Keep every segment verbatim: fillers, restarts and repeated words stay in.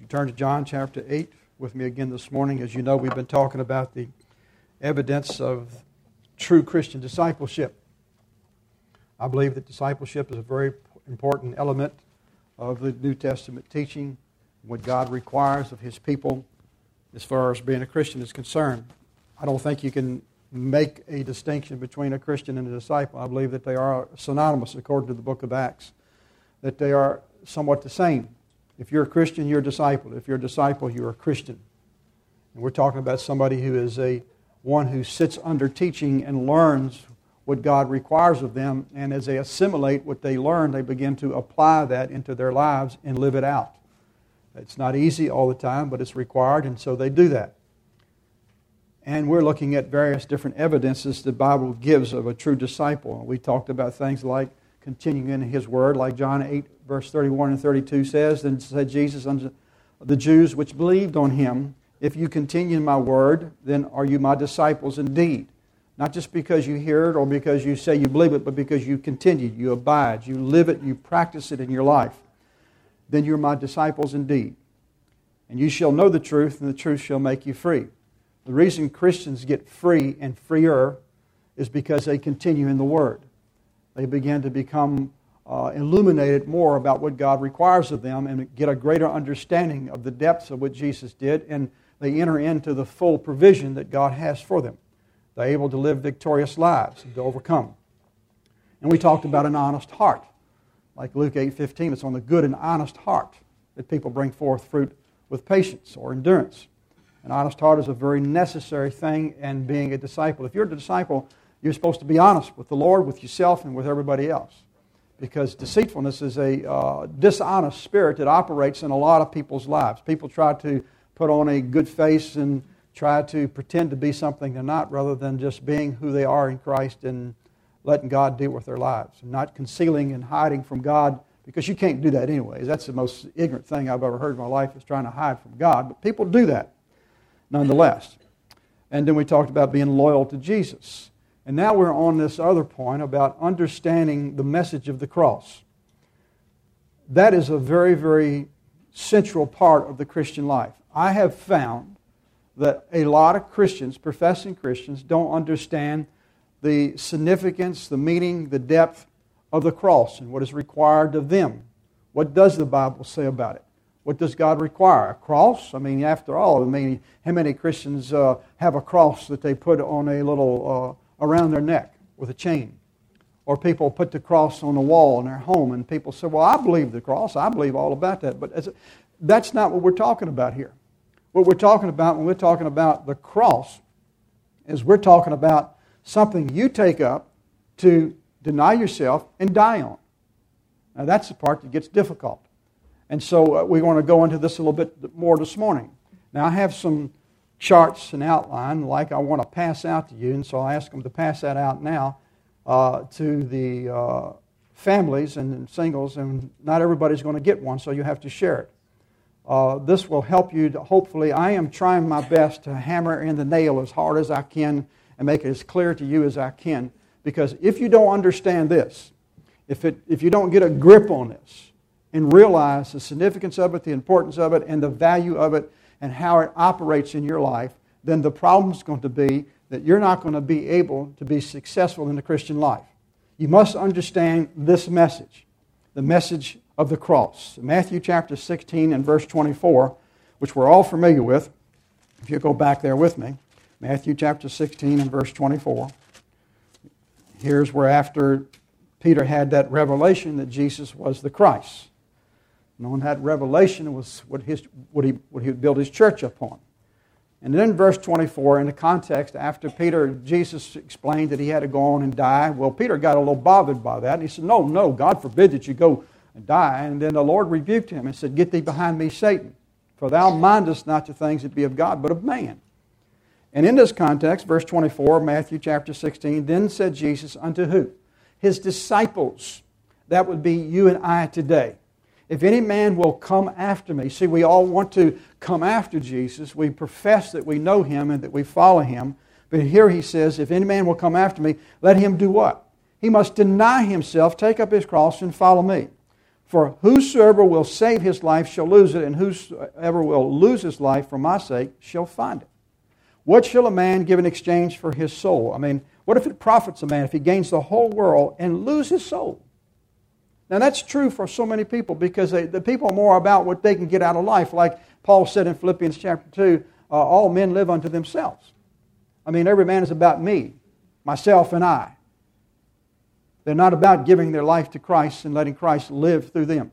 you turn to John chapter eight with me again this morning. As you know, we've been talking about the evidence of true Christian discipleship. I believe that discipleship is a very important element of the New Testament teaching, what God requires of His people as far as being a Christian is concerned. I don't think you can make a distinction between a Christian and a disciple. I believe that they are synonymous according to the book of Acts, that they are somewhat the same. If you're a Christian, you're a disciple. If you're a disciple, you're a Christian. And we're talking about somebody who is a one who sits under teaching and learns what God requires of them, and as they assimilate what they learn, they begin to apply that into their lives and live it out. It's not easy all the time, but it's required, and so they do that. And we're looking at various different evidences the Bible gives of a true disciple. We talked about things like continuing in His Word, like John eight, verse thirty-one and thirty-two says, Then said Jesus unto the Jews which believed on Him, If you continue in my Word, then are you my disciples indeed. Not just because you hear it or because you say you believe it, but because you continue, you abide, you live it, you practice it in your life. Then you're my disciples indeed. And you shall know the truth, and the truth shall make you free. The reason Christians get free and freer is because they continue in the Word. They begin to become uh, illuminated more about what God requires of them and get a greater understanding of the depths of what Jesus did, and they enter into the full provision that God has for them. They're able to live victorious lives and to overcome. And we talked about an honest heart. Like Luke eight fifteen, it's on the good and honest heart that people bring forth fruit with patience or endurance. An honest heart is a very necessary thing in being a disciple. If you're a disciple, you're supposed to be honest with the Lord, with yourself, and with everybody else. Because deceitfulness is a uh, dishonest spirit that operates in a lot of people's lives. People try to put on a good face and try to pretend to be something they're not, rather than just being who they are in Christ and letting God deal with their lives. And not concealing and hiding from God, because you can't do that anyways. That's the most ignorant thing I've ever heard in my life, is trying to hide from God. But people do that nonetheless. And then we talked about being loyal to Jesus. And now we're on this other point about understanding the message of the cross. That is a very, very central part of the Christian life. I have found that a lot of Christians, professing Christians, don't understand the significance, the meaning, the depth of the cross and what is required of them. What does the Bible say about it? What does God require? A cross? I mean, after all, I mean, how many Christians uh, have a cross that they put on a little uh, around their neck with a chain? Or people put the cross on the wall in their home, and people say, well, I believe the cross. I believe all about that. But as a, that's not what we're talking about here. What we're talking about when we're talking about the cross is we're talking about something you take up to deny yourself and die on. Now that's the part that gets difficult. And so uh, we want to go into this a little bit more this morning. Now I have some charts and outline like I want to pass out to you, and so I ask them to pass that out now uh, to the uh, families and singles, and not everybody's going to get one, so you have to share it. Uh, this will help you to, hopefully, I am trying my best to hammer in the nail as hard as I can and make it as clear to you as I can, because if you don't understand this, if it if you don't get a grip on this and realize the significance of it, the importance of it, and the value of it, and how it operates in your life, then the problem is going to be that you're not going to be able to be successful in the Christian life. You must understand this message, the message of the cross. Matthew chapter sixteen and verse twenty-four, which we're all familiar with. If you go back there with me, Matthew chapter sixteen and verse twenty-four. Here's where after Peter had that revelation that Jesus was the Christ. And on that revelation was what, his, what, he, what he would build his church upon. And then verse twenty-four, in the context, after Peter, Jesus explained that he had to go on and die. Well, Peter got a little bothered by that. And he said, no, no, God forbid that you go and die. And then the Lord rebuked him and said, get thee behind me, Satan, for thou mindest not the things that be of God, but of man. And in this context, verse twenty-four, Matthew chapter sixteen, then said Jesus unto who? His disciples. That would be you and I today. If any man will come after me. See, we all want to come after Jesus. We profess that we know Him and that we follow Him. But here He says, if any man will come after me, let him do what? He must deny himself, take up his cross, and follow me. For whosoever will save his life shall lose it, and whosoever will lose his life for my sake shall find it. What shall a man give in exchange for his soul? I mean, what if it profits a man if he gains the whole world and loses his soul? Now that's true for so many people, because they, the people are more about what they can get out of life. Like Paul said in Philippians chapter two, uh, all men live unto themselves. I mean, every man is about me, myself, and I. They're not about giving their life to Christ and letting Christ live through them.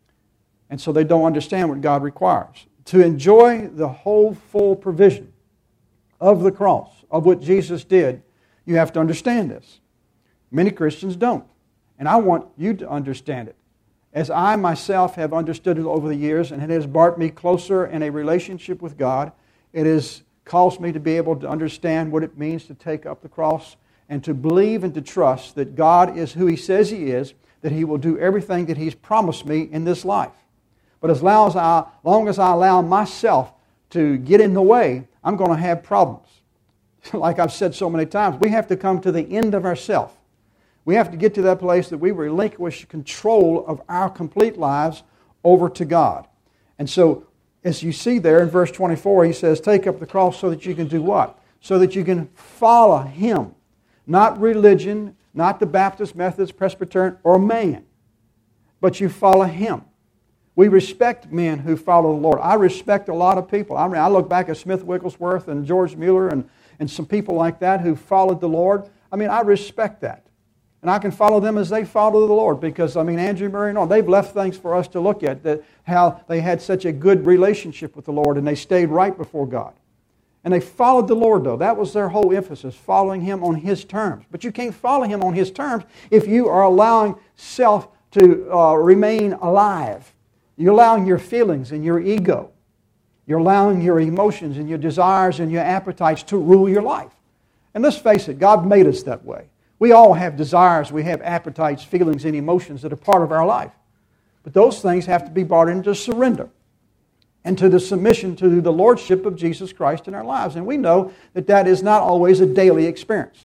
And so they don't understand what God requires. To enjoy the whole full provision of the cross, of what Jesus did, you have to understand this. Many Christians don't. And I want you to understand it. As I myself have understood it over the years, and it has brought me closer in a relationship with God, it has caused me to be able to understand what it means to take up the cross and to believe and to trust that God is who He says He is, that He will do everything that He's promised me in this life. But as long as I, long as I allow myself to get in the way, I'm going to have problems. Like I've said so many times, we have to come to the end of ourselves. We have to get to that place that we relinquish control of our complete lives over to God. And so, as you see there in verse twenty-four, he says, take up the cross so that you can do what? So that you can follow Him. Not religion, not the Baptist, Methodist, Presbyterian, or man. But you follow Him. We respect men who follow the Lord. I respect a lot of people. I mean, I look back at Smith Wigglesworth and George Mueller and, and some people like that who followed the Lord. I mean, I respect that. And I can follow them as they follow the Lord, because, I mean, Andrew Murray and all, they've left things for us to look at, that how they had such a good relationship with the Lord and they stayed right before God. And they followed the Lord, though. That was their whole emphasis, following Him on His terms. But you can't follow Him on His terms if you are allowing self to uh, remain alive. You're allowing your feelings and your ego. You're allowing your emotions and your desires and your appetites to rule your life. And let's face it, God made us that way. We all have desires, we have appetites, feelings, and emotions that are part of our life. But those things have to be brought into surrender and to the submission to the Lordship of Jesus Christ in our lives. And we know that that is not always a daily experience.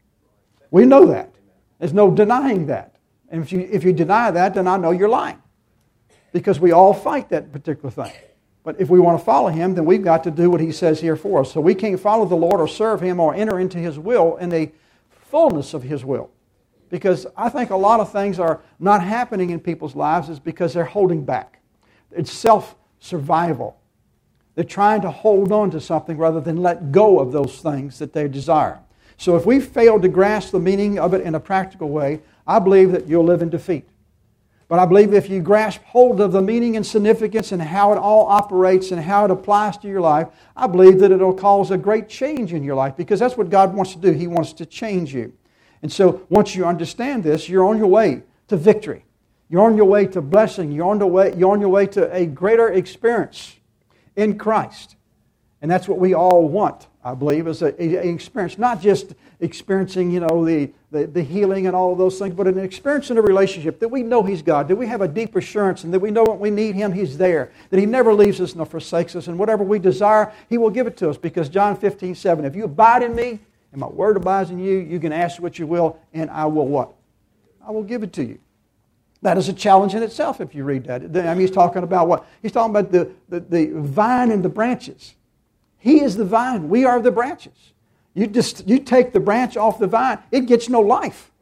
We know that. There's no denying that. And if you, if you deny that, then I know you're lying. Because we all fight that particular thing. But if we want to follow Him, then we've got to do what He says here for us. So we can't follow the Lord or serve Him or enter into His will in the fullness of His will. Because I think a lot of things are not happening in people's lives is because they're holding back. It's self-survival. They're trying to hold on to something rather than let go of those things that they desire. So if we fail to grasp the meaning of it in a practical way, I believe that you'll live in defeat. But I believe if you grasp hold of the meaning and significance and how it all operates and how it applies to your life, I believe that it'll cause a great change in your life, because that's what God wants to do. He wants to change you. And so once you understand this, you're on your way to victory. You're on your way to blessing. You're on your way, you're on your way to a greater experience in Christ. And that's what we all want, I believe, is an experience. Not just experiencing, you know, the, the, the healing and all of those things, but an experience in a relationship that we know He's God, that we have a deep assurance and that we know when we need Him, He's there, that He never leaves us nor forsakes us, and whatever we desire, He will give it to us. Because John fifteen seven, if you abide in me and my word abides in you, you can ask what you will, and I will what? I will give it to you. That is a challenge in itself if you read that. I mean, He's talking about what? He's talking about the, the, the vine and the branches. He is the vine. We are the branches. You just you take the branch off the vine, it gets no life.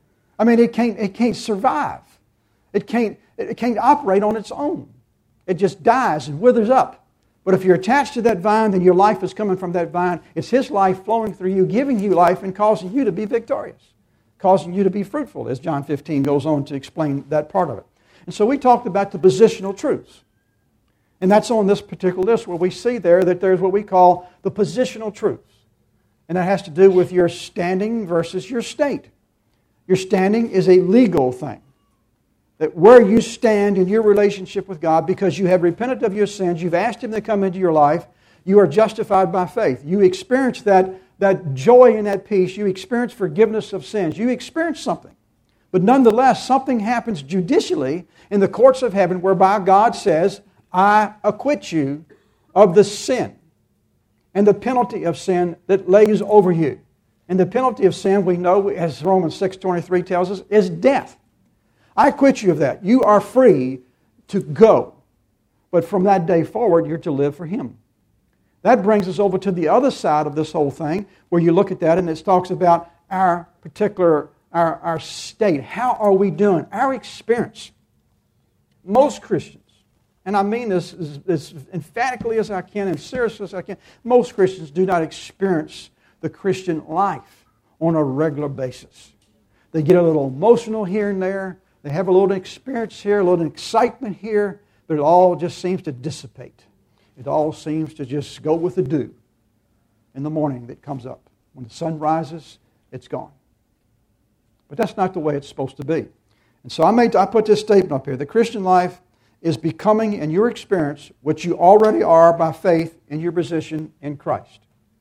I mean, it can't it can't survive. It can't it can't operate on its own. It just dies and withers up. But if you're attached to that vine, then your life is coming from that vine. It's His life flowing through you, giving you life and causing you to be victorious, causing you to be fruitful, as John fifteen goes on to explain that part of it. And so we talked about the positional truths. And that's on this particular list where we see there that there's what we call the positional truths. And that has to do with your standing versus your state. Your standing is a legal thing. That where you stand in your relationship with God, because you have repented of your sins, you've asked Him to come into your life, you are justified by faith. You experience that, that joy and that peace. You experience forgiveness of sins. You experience something. But nonetheless, something happens judicially in the courts of heaven whereby God says, I acquit you of the sin and the penalty of sin that lays over you. And the penalty of sin, we know, as Romans six twenty-three tells us, is death. I acquit you of that. You are free to go. But from that day forward, you're to live for Him. That brings us over to the other side of this whole thing, where you look at that and it talks about our particular, our, our state. How are we doing? Our experience. Most Christians, and I mean this as, as emphatically as I can and seriously as I can, most Christians do not experience the Christian life on a regular basis. They get a little emotional here and there. They have a little experience here, a little excitement here, but it all just seems to dissipate. It all seems to just go with the dew in the morning that comes up. When the sun rises, it's gone. But that's not the way it's supposed to be. And so I made I put this statement up here. The Christian life is becoming, in your experience, what you already are by faith in your position in Christ.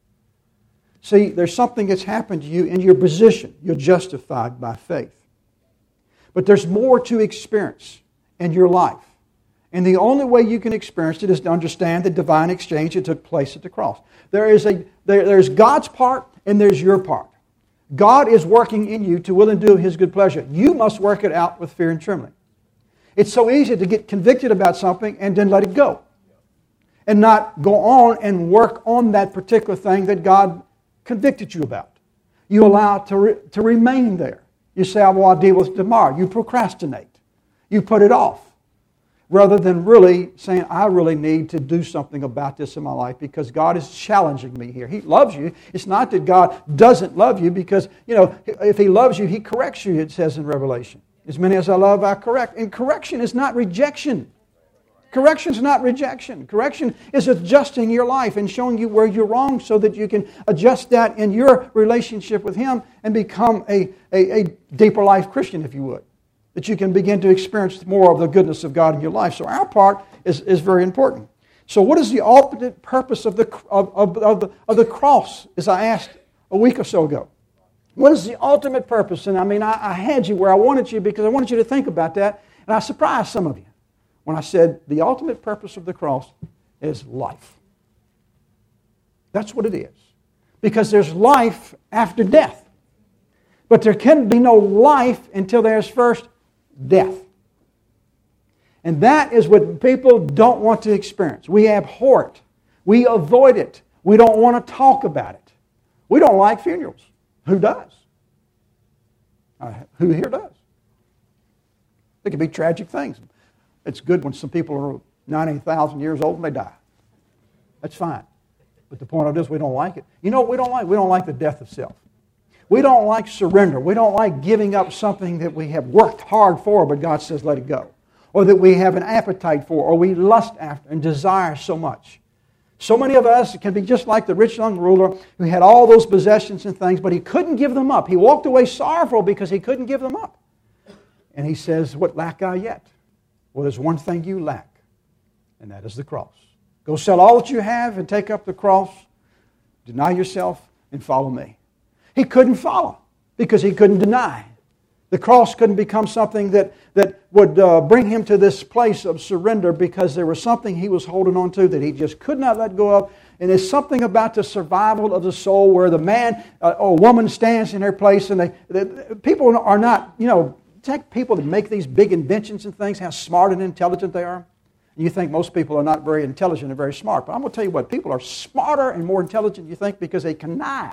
See, there's something that's happened to you in your position. You're justified by faith. But there's more to experience in your life. And the only way you can experience it is to understand the divine exchange that took place at the cross. There is a there, there's God's part and there's your part. God is working in you to will and do His good pleasure. You must work it out with fear and trembling. It's so easy to get convicted about something and then let it go. And not go on and work on that particular thing that God convicted you about. You allow it to, re, to remain there. You say, well, I'll deal with it tomorrow. You procrastinate. You put it off. Rather than really saying, I really need to do something about this in my life because God is challenging me here. He loves you. It's not that God doesn't love you because, you know, if He loves you, He corrects you, it says in Revelation. As many as I love, I correct. And correction is not rejection. Correction is not rejection. Correction is adjusting your life and showing you where you're wrong so that you can adjust that in your relationship with Him and become a, a, a deeper life Christian, if you would. That you can begin to experience more of the goodness of God in your life. So our part is, is very important. So what is the ultimate purpose of the, of, of, of, the, of the cross, as I asked a week or so ago? What is the ultimate purpose? And I mean, I, I had you where I wanted you because I wanted you to think about that. And I surprised some of you when I said the ultimate purpose of the cross is life. That's what it is. Because there's life after death. But there can be no life until there's first death. And that is what people don't want to experience. We abhor it. We avoid it. We don't want to talk about it. We don't like funerals. Who does? Uh, who here does? They can be tragic things. It's good when some people are ninety thousand years old and they die. That's fine. But the point of this, we don't like it. You know what we don't like? We don't like the death of self. We don't like surrender. We don't like giving up something that we have worked hard for, but God says let it go. Or that we have an appetite for, or we lust after and desire so much. So many of us can be just like the rich young ruler who had all those possessions and things, but he couldn't give them up. He walked away sorrowful because he couldn't give them up. And he says, what lack I yet? Well, there's one thing you lack, and that is the cross. Go sell all that you have and take up the cross, deny yourself, and follow me. He couldn't follow because he couldn't deny. The cross couldn't become something that, that would uh, bring him to this place of surrender because there was something he was holding on to that he just could not let go of. And there's something about the survival of the soul where the man uh, or woman stands in their place and they, they people are not, you know, take people that make these big inventions and things, how smart and intelligent they are. And you think most people are not very intelligent and very smart. But I'm going to tell you what, people are smarter and more intelligent than you think because they connive.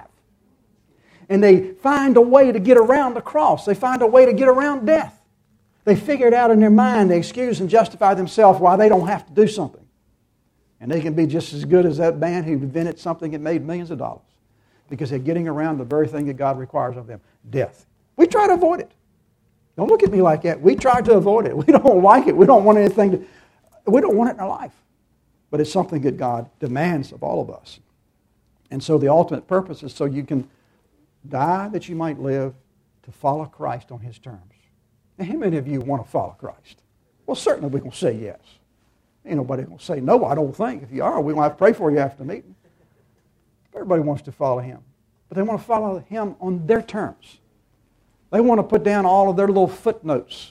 And they find a way to get around the cross. They find a way to get around death. They figure it out in their mind. They excuse and justify themselves why they don't have to do something. And they can be just as good as that man who invented something that made millions of dollars. Because they're getting around the very thing that God requires of them, death. We try to avoid it. Don't look at me like that. We try to avoid it. We don't like it. We don't want anything to, we don't want it in our life. But it's something that God demands of all of us. And so the ultimate purpose is so you can die that you might live to follow Christ on His terms. Now, how many of you want to follow Christ? Well, certainly we're going to say yes. Ain't nobody going to say no, I don't think. If you are, we're going to have to pray for you after the meeting. Everybody wants to follow Him. But they want to follow Him on their terms. They want to put down all of their little footnotes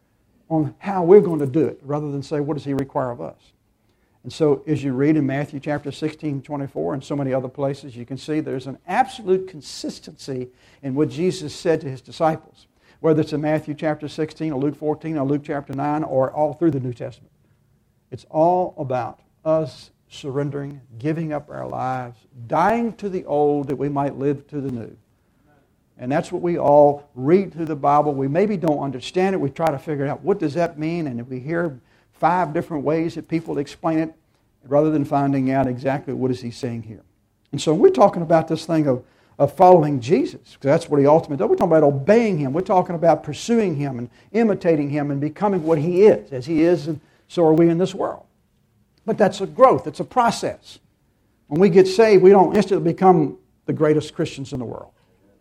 on how we're going to do it rather than say, what does He require of us? And so as you read in Matthew chapter sixteen, twenty-four, and so many other places, you can see there's an absolute consistency in what Jesus said to His disciples. whether it's in Matthew chapter sixteen or Luke fourteen or Luke chapter nine or all through the New Testament. It's all about us surrendering, giving up our lives, dying to the old that we might live to the new. And that's what we all read through the Bible. We maybe don't understand it. We try to figure out what does that mean, and if we hear five different ways that people explain it, rather than finding out exactly what is he saying here. And so we're talking about this thing of, of following Jesus, because that's what he ultimately does. We're talking about obeying him. We're talking about pursuing him and imitating him and becoming what he is. As he is, and so are we in this world. But that's a growth. It's a process. When we get saved, we don't instantly become the greatest Christians in the world.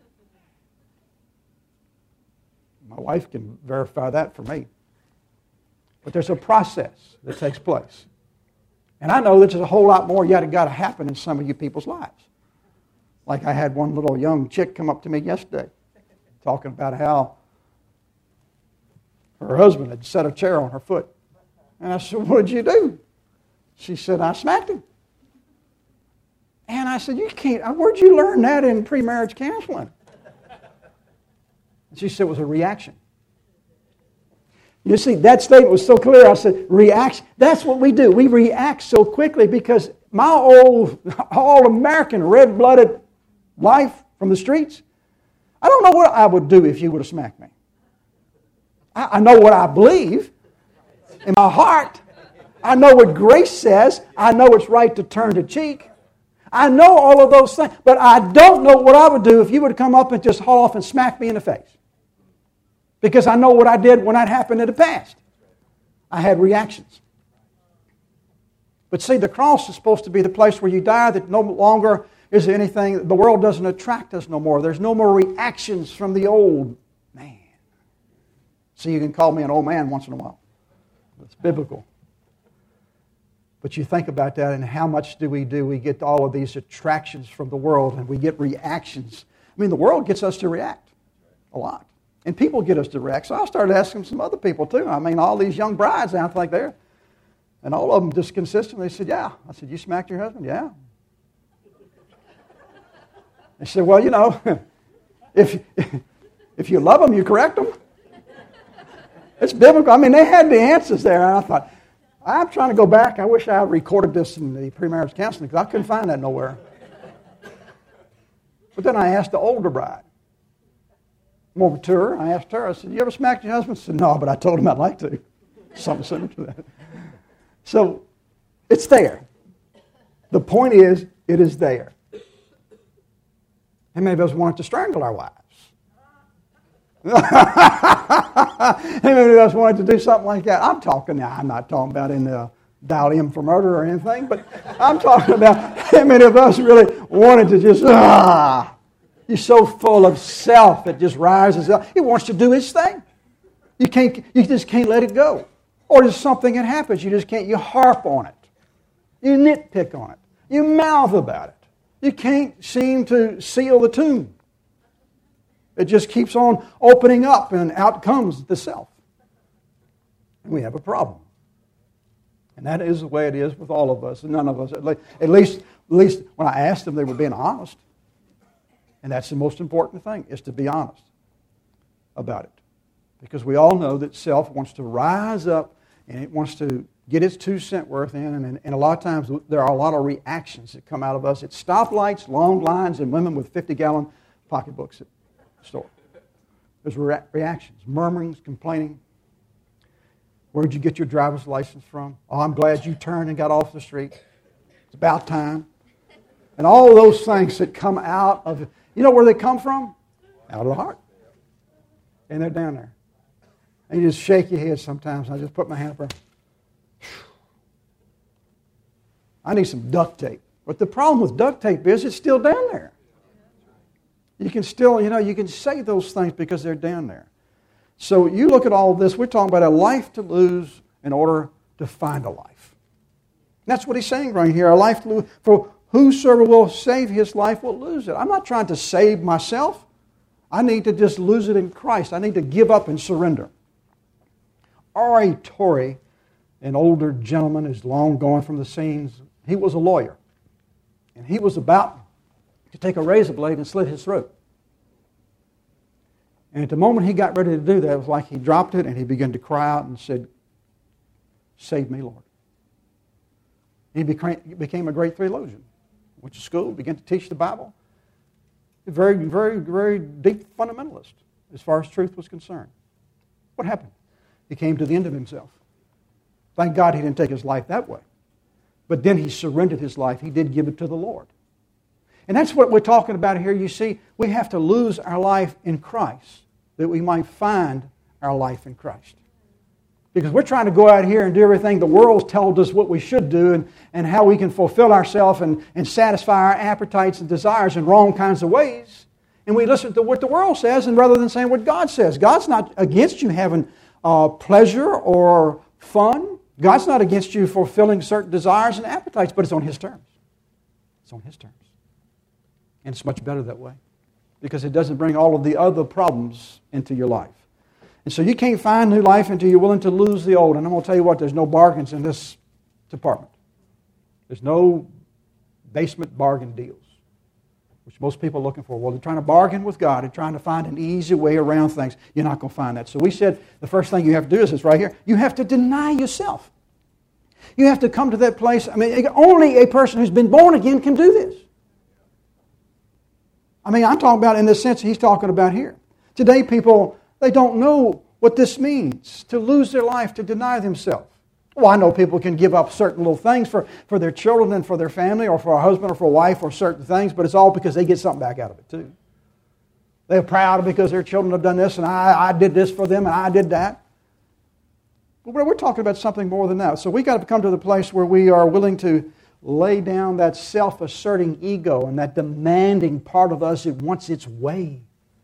My wife can verify that for me. But there's a process that takes place. And I know there's a whole lot more yet got to happen in some of you people's lives. Like I had one little young chick come up to me yesterday talking about how her husband had set a chair on her foot. And I said, what did you do? She said, I smacked him. And I said, you can't, where'd you learn that in pre-marriage counseling? And she said it was a reaction. You see, that statement was so clear. I said, reaction. That's what we do. We react so quickly because my old, all-American, red-blooded life from the streets, I don't know what I would do if you would have smacked me. I, I know what I believe in my heart. I know what grace says. I know it's right to turn the cheek. I know all of those things. But I don't know what I would do if you would come up and just haul off and smack me in the face. Because I know what I did when that happened in the past. I had reactions. But see, the cross is supposed to be the place where you die, that no longer is anything, the world doesn't attract us no more. There's no more reactions from the old man. See, you can call me an old man once in a while. It's biblical. But you think about that, and how much do we do? We get all of these attractions from the world, and we get reactions. I mean, the world gets us to react a lot. And people get us to react. So I started asking some other people too. I mean, all these young brides out like there. And all of them just consistently said, yeah. I said, you smacked your husband? Yeah. They said, well, you know, if, if you love them, you correct them. It's biblical. I mean, they had the answers there. And I thought, I'm trying to go back. I wish I had recorded this in the pre-marriage counseling because I couldn't find that nowhere. But then I asked the older bride, more mature. I asked her, I said, you ever smacked your husband? She said, no, but I told him I'd like to. Something similar to that. So, it's there. The point is, it is there. How many of us wanted to strangle our wives? How many of us wanted to do something like that? I'm talking now, I'm not talking about in the dial in for murder or anything, but I'm talking about how many of us really wanted to just, ah, you're so full of self, it just rises up. It wants to do its thing. You can't, you just can't let it go. Or there's something that happens, you just can't, you harp on it. You nitpick on it. You mouth about it. You can't seem to seal the tomb. It just keeps on opening up, and out comes the self. And we have a problem. And that is the way it is with all of us. And none of us, at least, at least, at least when I asked them, they were being honest. And that's the most important thing, is to be honest about it. Because we all know that self wants to rise up and it wants to get its two cent worth in. And, and a lot of times there are a lot of reactions that come out of us. It's stoplights, long lines, and women with fifty-gallon pocketbooks at the store. There's re- reactions, murmurings, complaining. Where'd you get your driver's license from? Oh, I'm glad you turned and got off the street. It's about time. And all those things that come out of, you know where they come from? Out of the heart. And they're down there. And you just shake your head sometimes. I just put my hand up there. I need some duct tape. But the problem with duct tape is it's still down there. You can still, you know, you can say those things because they're down there. So you look at all of this, we're talking about a life to lose in order to find a life. That's what he's saying right here, a life to lose. For whosoever will save his life will lose it. I'm not trying to save myself. I need to just lose it in Christ. I need to give up and surrender. R A Torrey, an older gentleman who's long gone from the scenes, he was a lawyer. And he was about to take a razor blade and slit his throat. And at the moment he got ready to do that, it was like he dropped it and he began to cry out and said, "Save me, Lord." He became, became a great theologian. Went to school, began to teach the Bible. A very, very, very deep fundamentalist as far as truth was concerned. What happened? He came to the end of himself. Thank God he didn't take his life that way. But then he surrendered his life. He did give it to the Lord. And that's what we're talking about here. You see, we have to lose our life in Christ that we might find our life in Christ. Because we're trying to go out here and do everything the world's told us what we should do and, and how we can fulfill ourselves and, and satisfy our appetites and desires in wrong kinds of ways. And we listen to what the world says and rather than saying what God says. God's not against you having uh, pleasure or fun. God's not against you fulfilling certain desires and appetites, but it's on His terms. It's on His terms. And it's much better that way because it doesn't bring all of the other problems into your life. And so you can't find new life until you're willing to lose the old. And I'm going to tell you what, there's no bargains in this department. There's no basement bargain deals, which most people are looking for. Well, they're trying to bargain with God. They're trying to find an easy way around things. You're not going to find that. So we said the first thing you have to do is this right here. You have to deny yourself. You have to come to that place. I mean, only a person who's been born again can do this. I mean, I'm talking about in the sense he's talking about here. Today, people, they don't know what this means, to lose their life, to deny themselves. Well, I know people can give up certain little things for, for their children and for their family or for a husband or for a wife or certain things, but it's all because they get something back out of it too. They're proud because their children have done this and I, I did this for them and I did that. But we're talking about something more than that. So we've got to come to the place where we are willing to lay down that self-asserting ego and that demanding part of us that wants its way.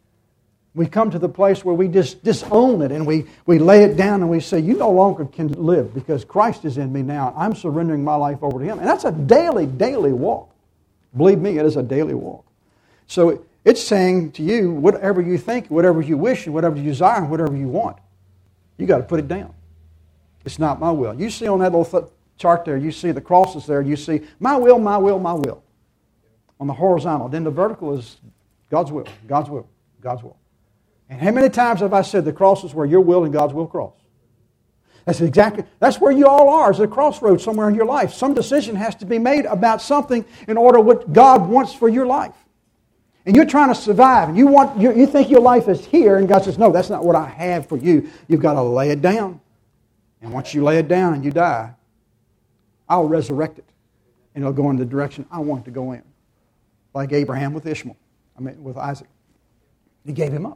We come to the place where we just disown it and we, we lay it down and we say, you no longer can live because Christ is in me now. I'm surrendering my life over to Him. And that's a daily, daily walk. Believe me, it is a daily walk. So it's saying to you, whatever you think, whatever you wish, and whatever you desire, and whatever you want, you got to put it down. It's not my will. You see on that little th- chart there, you see the crosses there, you see my will, my will, my will on the horizontal. Then the vertical is God's will, God's will, God's will. And how many times have I said the cross is where your will and God's will cross? That's exactly, that's where you all are, is a crossroads somewhere in your life. Some decision has to be made about something in order what God wants for your life. And you're trying to survive, and you want you, you think your life is here, and God says, no, that's not what I have for you. You've got to lay it down. And once you lay it down and you die, I'll resurrect it. And it'll go in the direction I want it to go in. Like Abraham with Ishmael, I mean with Isaac. He gave him up.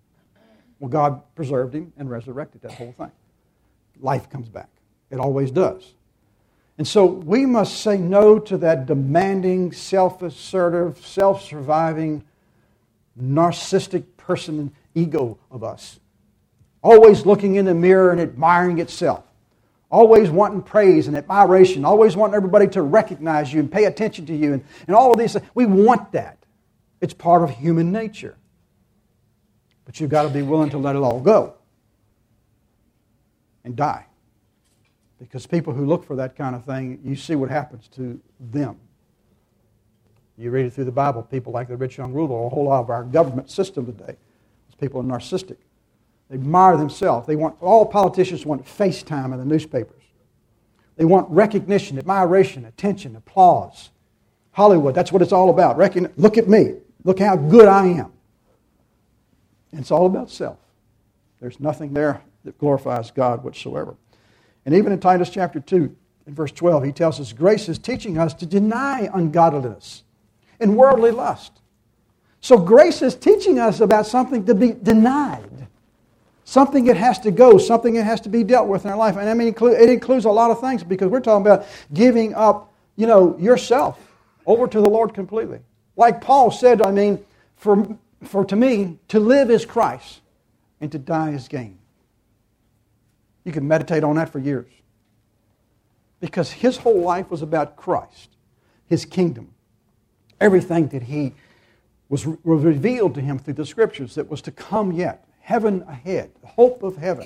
Well, God preserved him and resurrected that whole thing. Life comes back. It always does. And so we must say no to that demanding, self-assertive, self-surviving, narcissistic person ego of us. Always looking in the mirror and admiring itself. Always wanting praise and admiration. Always wanting everybody to recognize you and pay attention to you. And, and all of these things. We want that. It's part of human nature. But you've got to be willing to let it all go. And die. Because people who look for that kind of thing, you see what happens to them. You read it through the Bible, people like the rich young ruler, a whole lot of our government system today, those people are narcissistic. They admire themselves. They want, all politicians want face time in the newspapers. They want recognition, admiration, attention, applause. Hollywood, that's what it's all about. Recogn- look at me. Look how good I am. And it's all about self. There's nothing there that glorifies God whatsoever. And even in Titus chapter two, in verse twelve, he tells us, grace is teaching us to deny ungodliness and worldly lust. So grace is teaching us about something to be denied. Something that has to go, something that has to be dealt with in our life. And I mean, it includes a lot of things because we're talking about giving up, you know, yourself over to the Lord completely. Like Paul said, I mean, for, for to me, to live is Christ and to die is gain. You can meditate on that for years. Because his whole life was about Christ, His kingdom. Everything that he was, was revealed to him through the Scriptures that was to come yet. Heaven ahead, the hope of heaven.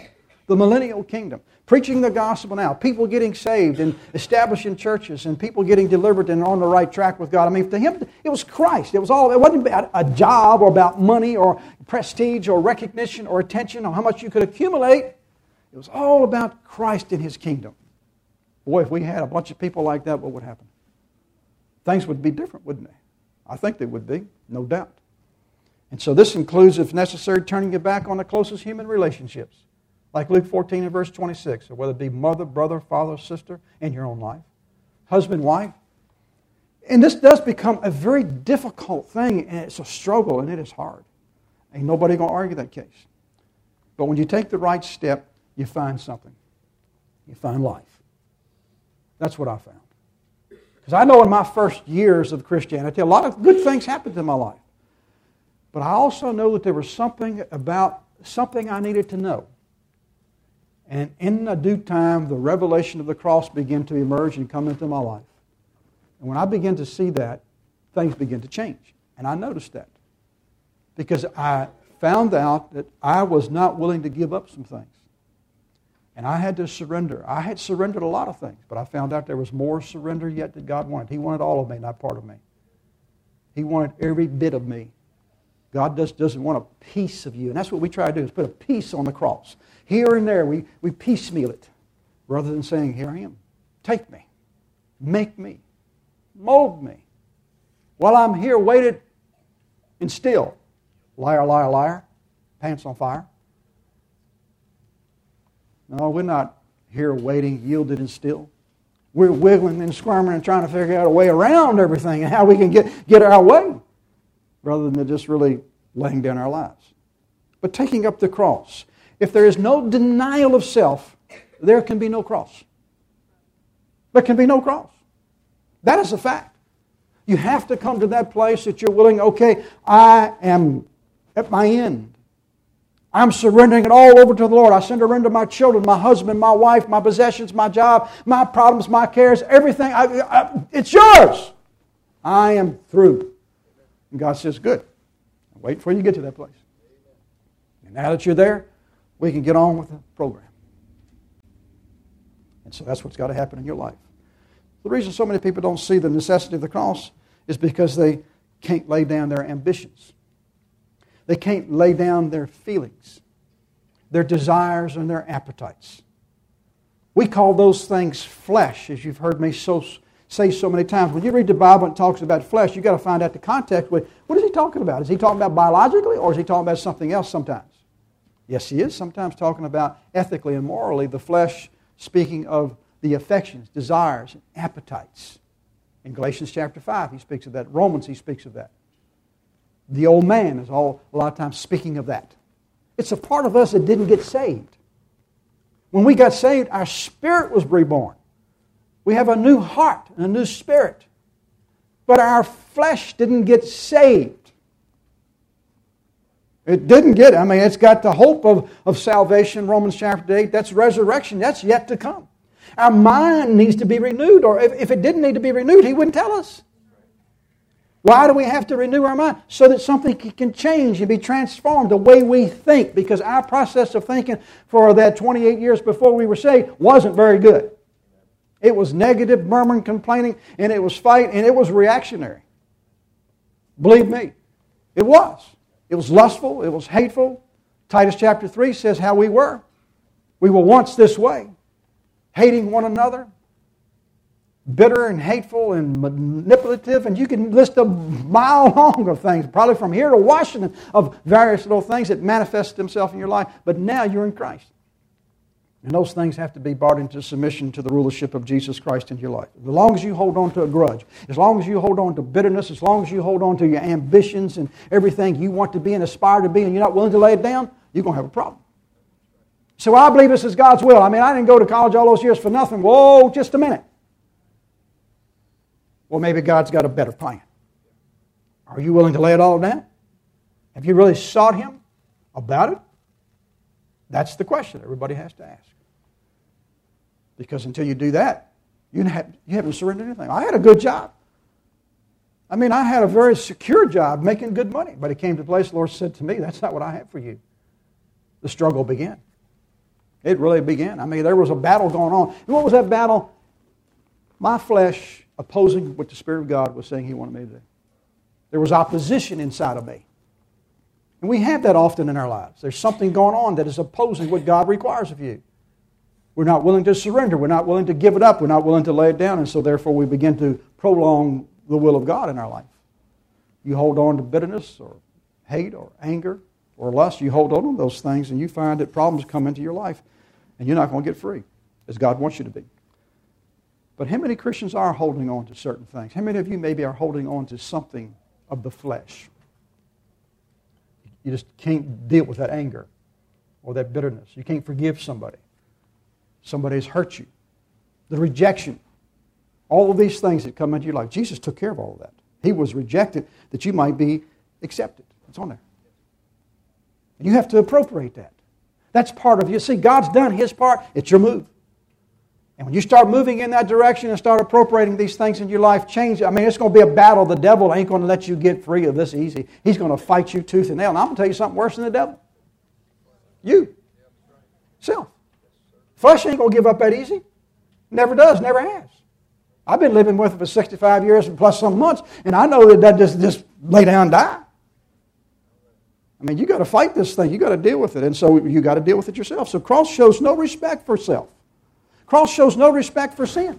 The millennial kingdom. Preaching the gospel now. People getting saved and establishing churches and people getting delivered and on the right track with God. I mean, to him, it was Christ. It was all. It wasn't about a job or about money or prestige or recognition or attention or how much you could accumulate. It was all about Christ and His kingdom. Boy, if we had a bunch of people like that, what would happen? Things would be different, wouldn't they? I think they would be, no doubt. And so this includes, if necessary, turning your back on the closest human relationships. Like Luke fourteen and verse twenty-six, or whether it be mother, brother, father, sister in your own life, husband, wife. And this does become a very difficult thing, and it's a struggle, and it is hard. Ain't nobody going to argue that case. But when you take the right step, you find something. You find life. That's what I found. Because I know in my first years of Christianity, a lot of good things happened in my life. But I also know that there was something about something I needed to know. And in a due time, the revelation of the cross began to emerge and come into my life. And when I began to see that, things began to change. And I noticed that. Because I found out that I was not willing to give up some things. And I had to surrender. I had surrendered a lot of things, but I found out there was more surrender yet that God wanted. He wanted all of me, not part of me. He wanted every bit of me. God just doesn't want a piece of you. And that's what we try to do, is put a piece on the cross. Here and there, we, we piecemeal it, rather than saying, here I am. Take me. Make me. Mold me. While I'm here, waited and still. Liar, liar, liar. Pants on fire. No, we're not here waiting, yielded and still. We're wiggling and squirming and trying to figure out a way around everything and how we can get, get our way, rather than just really laying down our lives. But taking up the cross. If there is no denial of self, there can be no cross. There can be no cross. That is a fact. You have to come to that place that you're willing, okay, I am at my end. I'm surrendering it all over to the Lord. I surrender my children, my husband, my wife, my possessions, my job, my problems, my cares, everything. I, I, it's yours. I am through. And God says, good. I'm waiting for you to get to that place. And now that you're there, we can get on with the program. And so that's what's got to happen in your life. The reason so many people don't see the necessity of the cross is because they can't lay down their ambitions. They can't lay down their feelings, their desires, and their appetites. We call those things flesh, as you've heard me so, say so many times. When you read the Bible and it talks about flesh, you've got to find out the context. What is he talking about? Is he talking about biologically, or is he talking about something else sometimes? Yes, he is sometimes talking about ethically and morally, the flesh, speaking of the affections, desires, and appetites. In Galatians chapter five, he speaks of that. Romans, he speaks of that. The old man is all a lot of times speaking of that. It's a part of us that didn't get saved. When we got saved, our spirit was reborn. We have a new heart and a new spirit. But our flesh didn't get saved. It didn't get, I mean, it's got the hope of, of salvation, Romans chapter eight. That's resurrection. That's yet to come. Our mind needs to be renewed, or if, if it didn't need to be renewed, he wouldn't tell us. Why do we have to renew our mind? So that something can change and be transformed the way we think. Because our process of thinking for that twenty-eight years before we were saved wasn't very good. It was negative, murmuring, complaining, and it was fight, and it was reactionary. Believe me, it was. It was lustful, it was hateful. Titus chapter three says how we were. We were once this way, hating one another, bitter and hateful and manipulative, and you can list a mile long of things, probably from here to Washington, of various little things that manifest themselves in your life. But now you're in Christ. And those things have to be brought into submission to the rulership of Jesus Christ in your life. As long as you hold on to a grudge, as long as you hold on to bitterness, as long as you hold on to your ambitions and everything you want to be and aspire to be, and you're not willing to lay it down, you're going to have a problem. So I believe this is God's will. I mean, I didn't go to college all those years for nothing. Whoa, just a minute. Well, maybe God's got a better plan. Are you willing to lay it all down? Have you really sought Him about it? That's the question everybody has to ask. Because until you do that, you haven't surrendered anything. I had a good job. I mean, I had a very secure job making good money. But it came to a place, the Lord said to me, that's not what I have for you. The struggle began. It really began. I mean, there was a battle going on. And what was that battle? My flesh opposing what the Spirit of God was saying He wanted me to do. There was opposition inside of me. And we have that often in our lives. There's something going on that is opposing what God requires of you. We're not willing to surrender. We're not willing to give it up. We're not willing to lay it down. And so therefore we begin to prolong the will of God in our life. You hold on to bitterness or hate or anger or lust. You hold on to those things and you find that problems come into your life and you're not going to get free as God wants you to be. But how many Christians are holding on to certain things? How many of you maybe are holding on to something of the flesh? You just can't deal with that anger or that bitterness. You can't forgive somebody. Somebody has hurt you. The rejection. All of these things that come into your life. Jesus took care of all of that. He was rejected that you might be accepted. It's on there. And you have to appropriate that. That's part of you. See, God's done His part. It's your move. And when you start moving in that direction and start appropriating these things in your life, change it. I mean, it's going to be a battle. The devil ain't going to let you get free of this easy. He's going to fight you tooth and nail. And I'm going to tell you something worse than the devil. You. Self. Flesh ain't going to give up that easy. Never does, never has. I've been living with it for sixty-five years and plus some months, and I know that it doesn't just, just lay down and die. I mean, you got to fight this thing. You got to deal with it, and so you got to deal with it yourself. So cross shows no respect for self. Cross shows no respect for sin.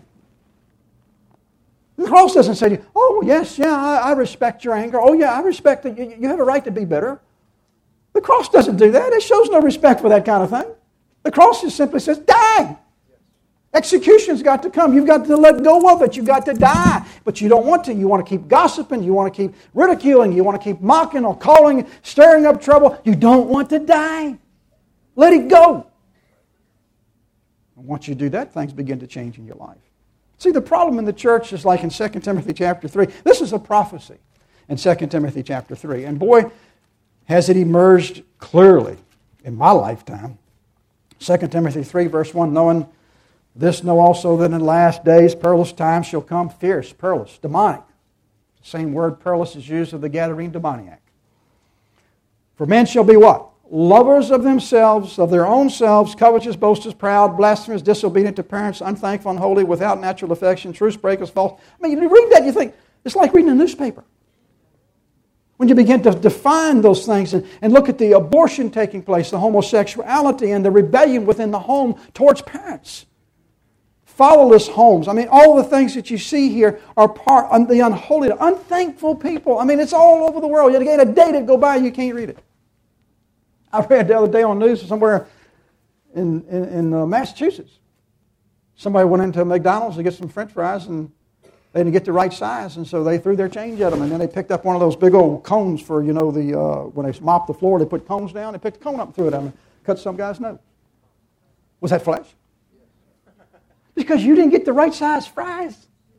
The cross doesn't say to you, oh, yes, yeah, I, I respect your anger. Oh, yeah, I respect that you, you have a right to be bitter. The cross doesn't do that. It shows no respect for that kind of thing. The cross just simply says, die. Execution's got to come. You've got to let go of it. You've got to die. But you don't want to. You want to keep gossiping. You want to keep ridiculing. You want to keep mocking or calling, stirring up trouble. You don't want to die. Let it go. And once you do that, things begin to change in your life. See, the problem in the church is like in Second Timothy chapter three. This is a prophecy in Second Timothy chapter three. And boy, has it emerged clearly in my lifetime. Second Timothy three, verse one, knowing this, know also that in the last days perilous times shall come, fierce, perilous, demonic. The same word perilous is used of the Gadarene demoniac. For men shall be what? Lovers of themselves, of their own selves, covetous, boasters, proud, blasphemous, disobedient to parents, unthankful, unholy, without natural affection, truce breakers, false. I mean, you read that, you think, it's like reading a newspaper. When you begin to define those things and, and look at the abortion taking place, the homosexuality and the rebellion within the home towards parents. Fatherless homes. I mean, all the things that you see here are part of the unholy, unthankful people. I mean, it's all over the world. You get a day to go by, you can't read it. I read the other day on news somewhere in, in, in uh, Massachusetts. Somebody went into a McDonald's to get some French fries and they didn't get the right size, and so they threw their change at them. And then they picked up one of those big old cones for, you know, the uh, when they mop the floor, they put cones down. They picked the cone up and threw it at them and cut some guy's nose. Was that flesh? Because you didn't get the right size fries.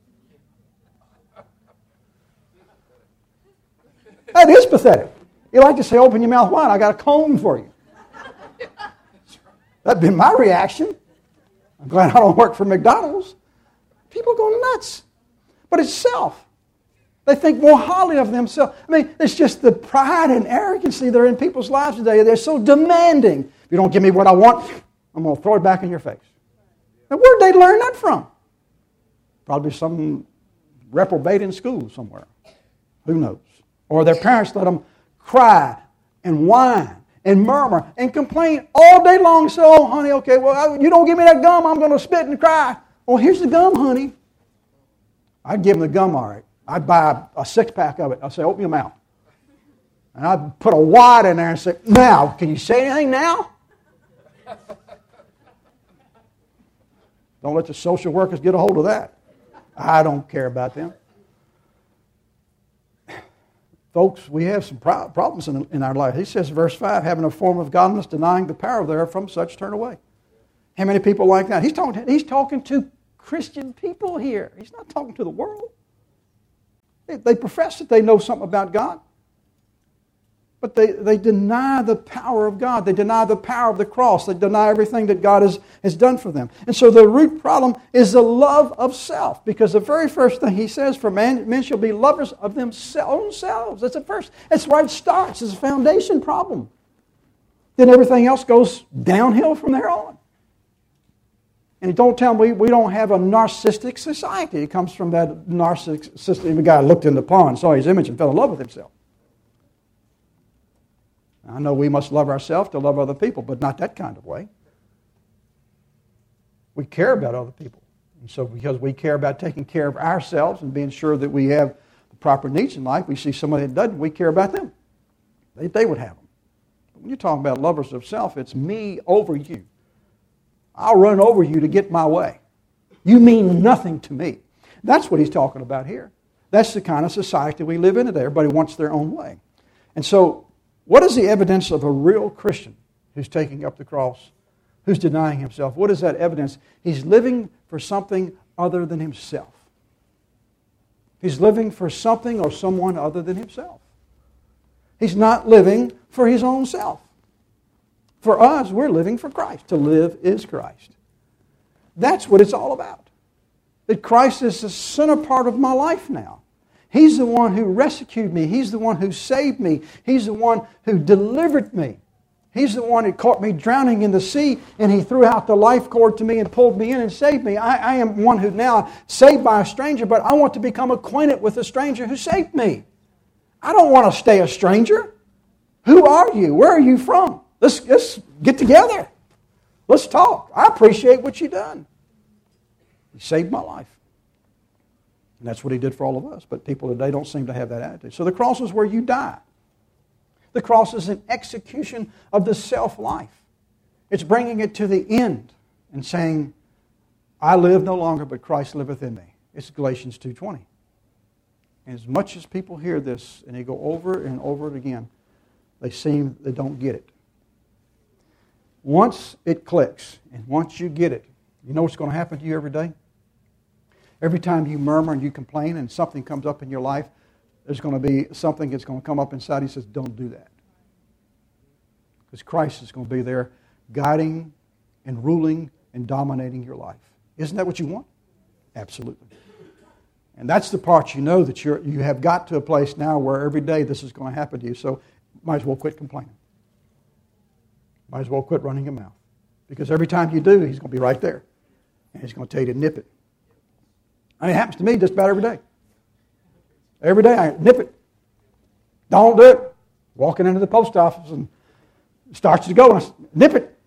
That is pathetic. You like to say, open your mouth wide, I got a cone for you. That'd been my reaction. I'm glad I don't work for McDonald's. People go nuts. But it's self. They think more highly of themselves. I mean, it's just the pride and arrogancy that are in people's lives today. They're so demanding. If you don't give me what I want, I'm going to throw it back in your face. Now, where'd they learn that from? Probably some reprobate in school somewhere. Who knows? Or their parents let them cry and whine and murmur and complain all day long. So, oh, honey, okay, well, you don't give me that gum, I'm going to spit and cry. Well, here's the gum, honey. I'd give them the gum, all right. I'd buy a six-pack of it. I'd say, open your mouth. And I'd put a wad in there and say, now, can you say anything now? Don't let the social workers get a hold of that. I don't care about them. Folks, we have some pro- problems in, in our life. He says, verse five, having a form of godliness, denying the power thereof, from such turn away. How many people like that? He's talking, he's talking to Christian people here. He's not talking to the world. They, they profess that they know something about God. But they, they deny the power of God. They deny the power of the cross. They deny everything that God has, has done for them. And so the root problem is the love of self. Because the very first thing he says, for man, men shall be lovers of themselves. That's the first. That's where it starts. It's a foundation problem. Then everything else goes downhill from there on. And don't tell me we don't have a narcissistic society. It comes from that narcissistic guy looked in the pond, saw his image, and fell in love with himself. I know we must love ourselves to love other people, but not that kind of way. We care about other people. And so because we care about taking care of ourselves and being sure that we have the proper needs in life, we see somebody that doesn't, we care about them. They, they would have them. But when you're talking about lovers of self, it's me over you. I'll run over you to get my way. You mean nothing to me. That's what he's talking about here. That's the kind of society we live in today. Everybody wants their own way. And so, what is the evidence of a real Christian who's taking up the cross, who's denying himself? What is that evidence? He's living for something other than himself. He's living for something or someone other than himself. He's not living for his own self. For us, we're living for Christ. To live is Christ. That's what it's all about. That Christ is the center part of my life now. He's the one who rescued me. He's the one who saved me. He's the one who delivered me. He's the one who caught me drowning in the sea, and He threw out the life cord to me and pulled me in and saved me. I, I am one who now saved by a stranger, but I want to become acquainted with the stranger who saved me. I don't want to stay a stranger. Who are you? Where are you from? Let's, let's get together. Let's talk. I appreciate what you've done. You saved my life. And that's what He did for all of us. But people today don't seem to have that attitude. So the cross is where you die. The cross is an execution of the self-life. It's bringing it to the end and saying, I live no longer, but Christ liveth in me. It's Galatians two twenty. And as much as people hear this and they go over and over it again, they seem they don't get it. Once it clicks and once you get it, you know what's going to happen to you every day? Every time you murmur and you complain and something comes up in your life, there's going to be something that's going to come up inside. He says, don't do that. Because Christ is going to be there guiding and ruling and dominating your life. Isn't that what you want? Absolutely. And that's the part you know that you're, you have got to a place now where every day this is going to happen to you. So might as well quit complaining. Might as well quit running your mouth. Because every time you do, He's going to be right there. And He's going to tell you to nip it. I mean, it happens to me just about every day. Every day I nip it. Don't do it. Walking into the post office and it starts to go and I nip it.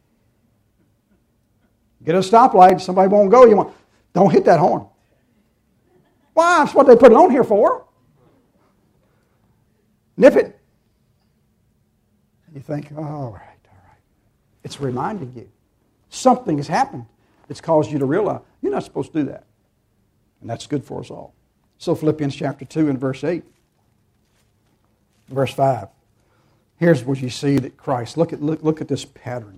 Get a stoplight, somebody won't go. You want, don't hit that horn. Why? That's what they put it on here for. Nip it. You think, oh, all right, all right. It's reminding you. Something has happened that's caused you to realize you're not supposed to do that. And that's good for us all. So Philippians chapter two and verse eight. Verse five. Here's where you see that Christ, look at, look, look at this pattern.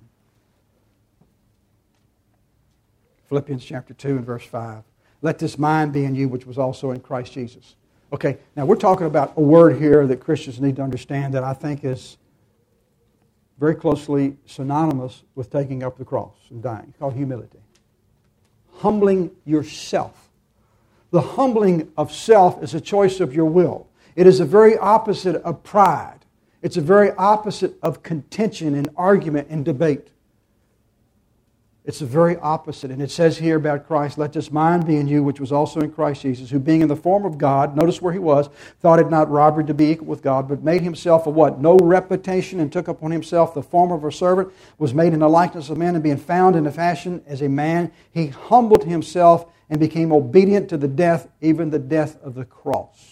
Philippians chapter two and verse five. Let this mind be in you which was also in Christ Jesus. Okay, now we're talking about a word here that Christians need to understand that I think is very closely synonymous with taking up the cross and dying. It's called humility. Humbling yourself. The humbling of self is a choice of your will. It is the very opposite of pride. It's the very opposite of contention and argument and debate. It's the very opposite. And it says here about Christ, let this mind be in you, which was also in Christ Jesus, who being in the form of God, notice where He was, thought it not robbery to be equal with God, but made Himself a what? No reputation, and took upon Himself the form of a servant, was made in the likeness of men, and being found in the fashion as a man, He humbled Himself and became obedient to the death, even the death of the cross.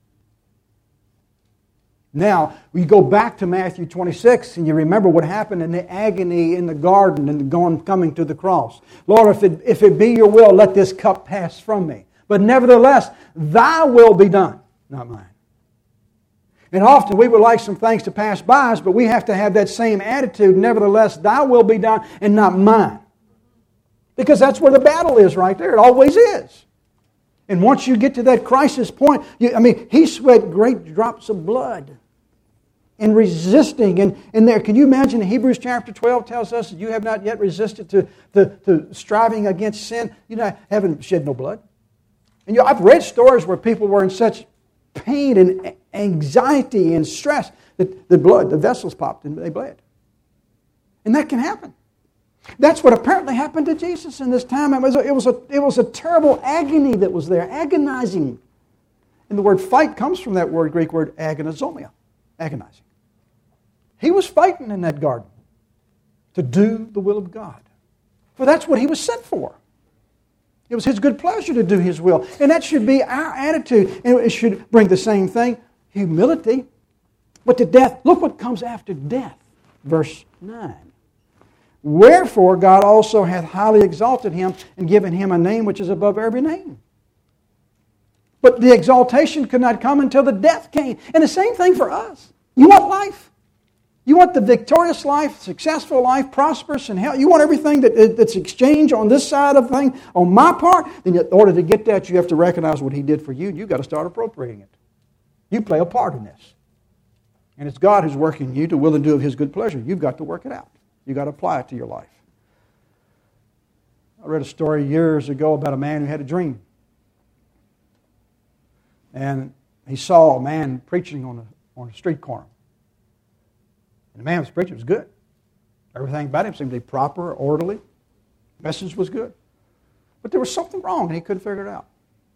Now, we go back to Matthew twenty-six, and you remember what happened in the agony in the garden and the going, coming to the cross. Lord, if it, if it be your will, let this cup pass from me. But nevertheless, thy will be done, not mine. And often we would like some things to pass by us, but we have to have that same attitude. Nevertheless, thy will be done and not mine. Because that's where the battle is right there. It always is. And once you get to that crisis point, you, I mean, He sweat great drops of blood in resisting. And, and there, can you imagine Hebrews chapter twelve tells us that you have not yet resisted to, to, to striving against sin? You know, haven't shed no blood. And you know, I've read stories where people were in such pain and anxiety and stress that the blood, the vessels popped and they bled. And that can happen. That's what apparently happened to Jesus in this time. It was a, it was a, it was a terrible agony that was there, agonizing. And the word fight comes from that word, Greek word agonizomia, agonizing. He was fighting in that garden to do the will of God. For that's what he was sent for. It was his good pleasure to do his will. And that should be our attitude. And it should bring the same thing, humility. But to death, look what comes after death. Verse nine. Wherefore God also hath highly exalted him and given him a name which is above every name. But the exaltation could not come until the death came. And the same thing for us. You want life? You want the victorious life, successful life, prosperous and health. You want everything that, that's exchanged on this side of the thing, on my part. Then in order to get that, you have to recognize what he did for you. You've got to start appropriating it. You play a part in this. And it's God who's working you to will and do of his good pleasure. You've got to work it out. You've got to apply it to your life. I read a story years ago about a man who had a dream. And he saw a man preaching on a, on a street corner. And the man was preaching. It was good. Everything about him seemed to be proper, orderly. The message was good. But there was something wrong, and he couldn't figure it out.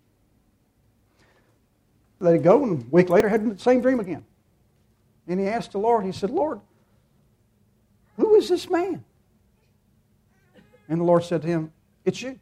Let it go, and a week later had the same dream again. And he asked the Lord, he said, Lord, who is this man? And the Lord said to him, it's you.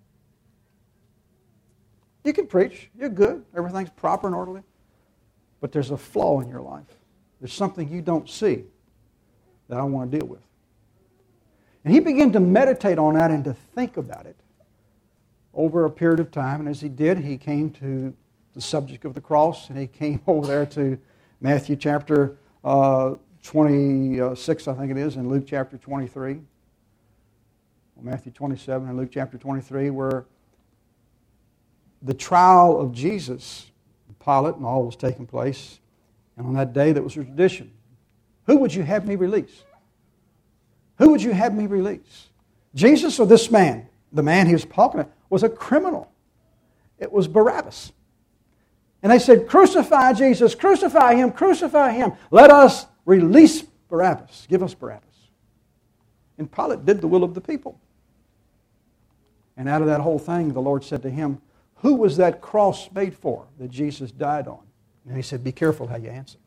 You can preach. You're good. Everything's proper and orderly. But there's a flaw in your life. There's something you don't see that I want to deal with. And he began to meditate on that and to think about it over a period of time. And as he did, he came to the subject of the cross, and he came over there to Matthew chapter uh, twenty-six, I think it is, and Luke chapter twenty-three. Well, Matthew twenty-seven and Luke chapter twenty-three, where the trial of Jesus, Pilate and all was taking place. And on that day, that was a tradition. Who would you have me release? Who would you have me release? Jesus or this man? The man he was talking about was a criminal. It was Barabbas. And they said, crucify Jesus, crucify him, crucify him. Let us release Barabbas. Give us Barabbas. And Pilate did the will of the people. And out of that whole thing, the Lord said to him, who was that cross made for that Jesus died on? And he said, be careful how you answer.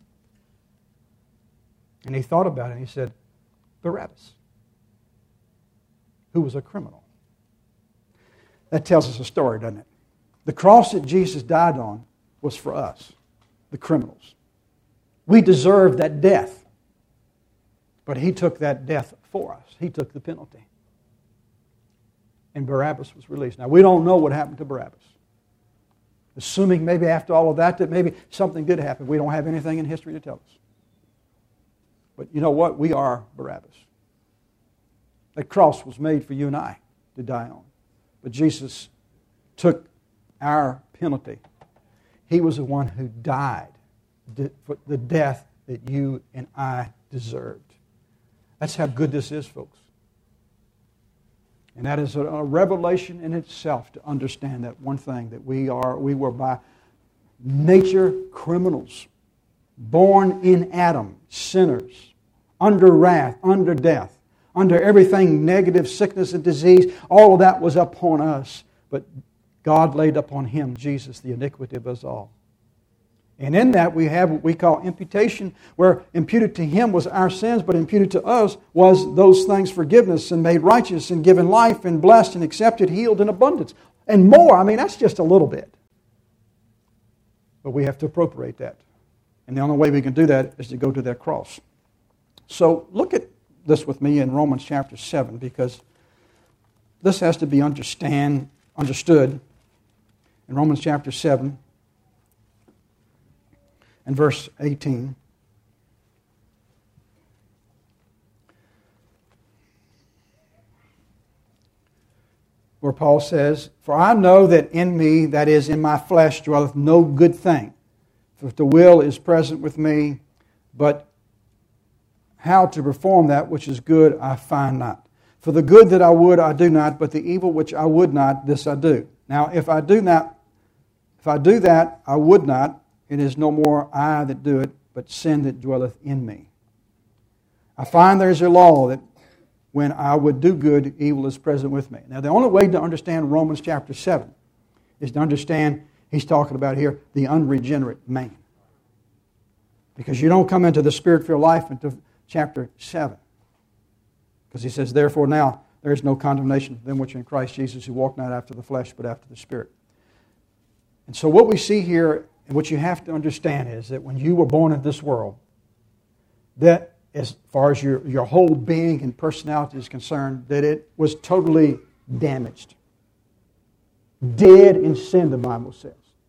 And he thought about it and he said, Barabbas, who was a criminal. That tells us a story, doesn't it? The cross that Jesus died on was for us, the criminals. We deserved that death. But he took that death for us. He took the penalty. And Barabbas was released. Now, we don't know what happened to Barabbas. Assuming maybe after all of that, that maybe something did happen. We don't have anything in history to tell us. But you know what? We are Barabbas. That cross was made for you and I to die on. But Jesus took our penalty. He was the one who died for the death that you and I deserved. That's how good this is, folks. And that is a, a revelation in itself to understand that one thing, that we are, we were by nature criminals, born in Adam, sinners, under wrath, under death, under everything negative, sickness and disease. All of that was upon us. But God laid upon him, Jesus, the iniquity of us all. And in that we have what we call imputation, where imputed to him was our sins, but imputed to us was those things forgiveness and made righteous and given life and blessed and accepted, healed in abundance. And more, I mean, that's just a little bit. But we have to appropriate that. And the only way we can do that is to go to that cross. So look at this with me in Romans chapter seven, because this has to be understand, understood. In Romans chapter seven, and verse eighteen. Where Paul says, for I know that in me, that is, in my flesh, dwelleth no good thing. For the will is present with me, but how to perform that which is good I find not. For the good that I would I do not, but the evil which I would not, this I do. Now if I do not, if I do that I would not, it is no more I that do it, but sin that dwelleth in me. I find there is a law that when I would do good, evil is present with me. Now, the only way to understand Romans chapter seven is to understand he's talking about here the unregenerate man. Because you don't come into the Spirit-filled life until chapter seven. Because he says, therefore now there is no condemnation for them which are in Christ Jesus, who walk not after the flesh, but after the Spirit. And so what we see here, and what you have to understand, is that when you were born into this world, that as far as your, your whole being and personality is concerned, that it was totally damaged. Dead in sin, the Bible says.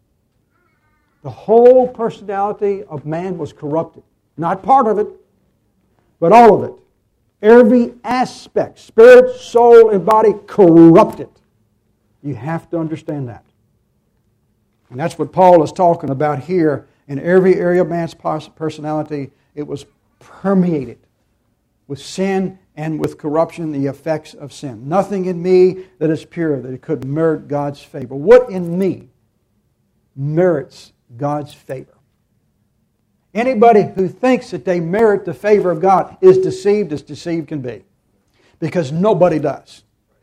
The whole personality of man was corrupted. Not part of it, but all of it. Every aspect, spirit, soul, and body, corrupted. You have to understand that. And that's what Paul is talking about here. In every area of man's personality, it was permeated with sin and with corruption, the effects of sin. Nothing in me that is pure, that it could merit God's favor. What in me merits God's favor? Anybody who thinks that they merit the favor of God is deceived as deceived can be. Because nobody does.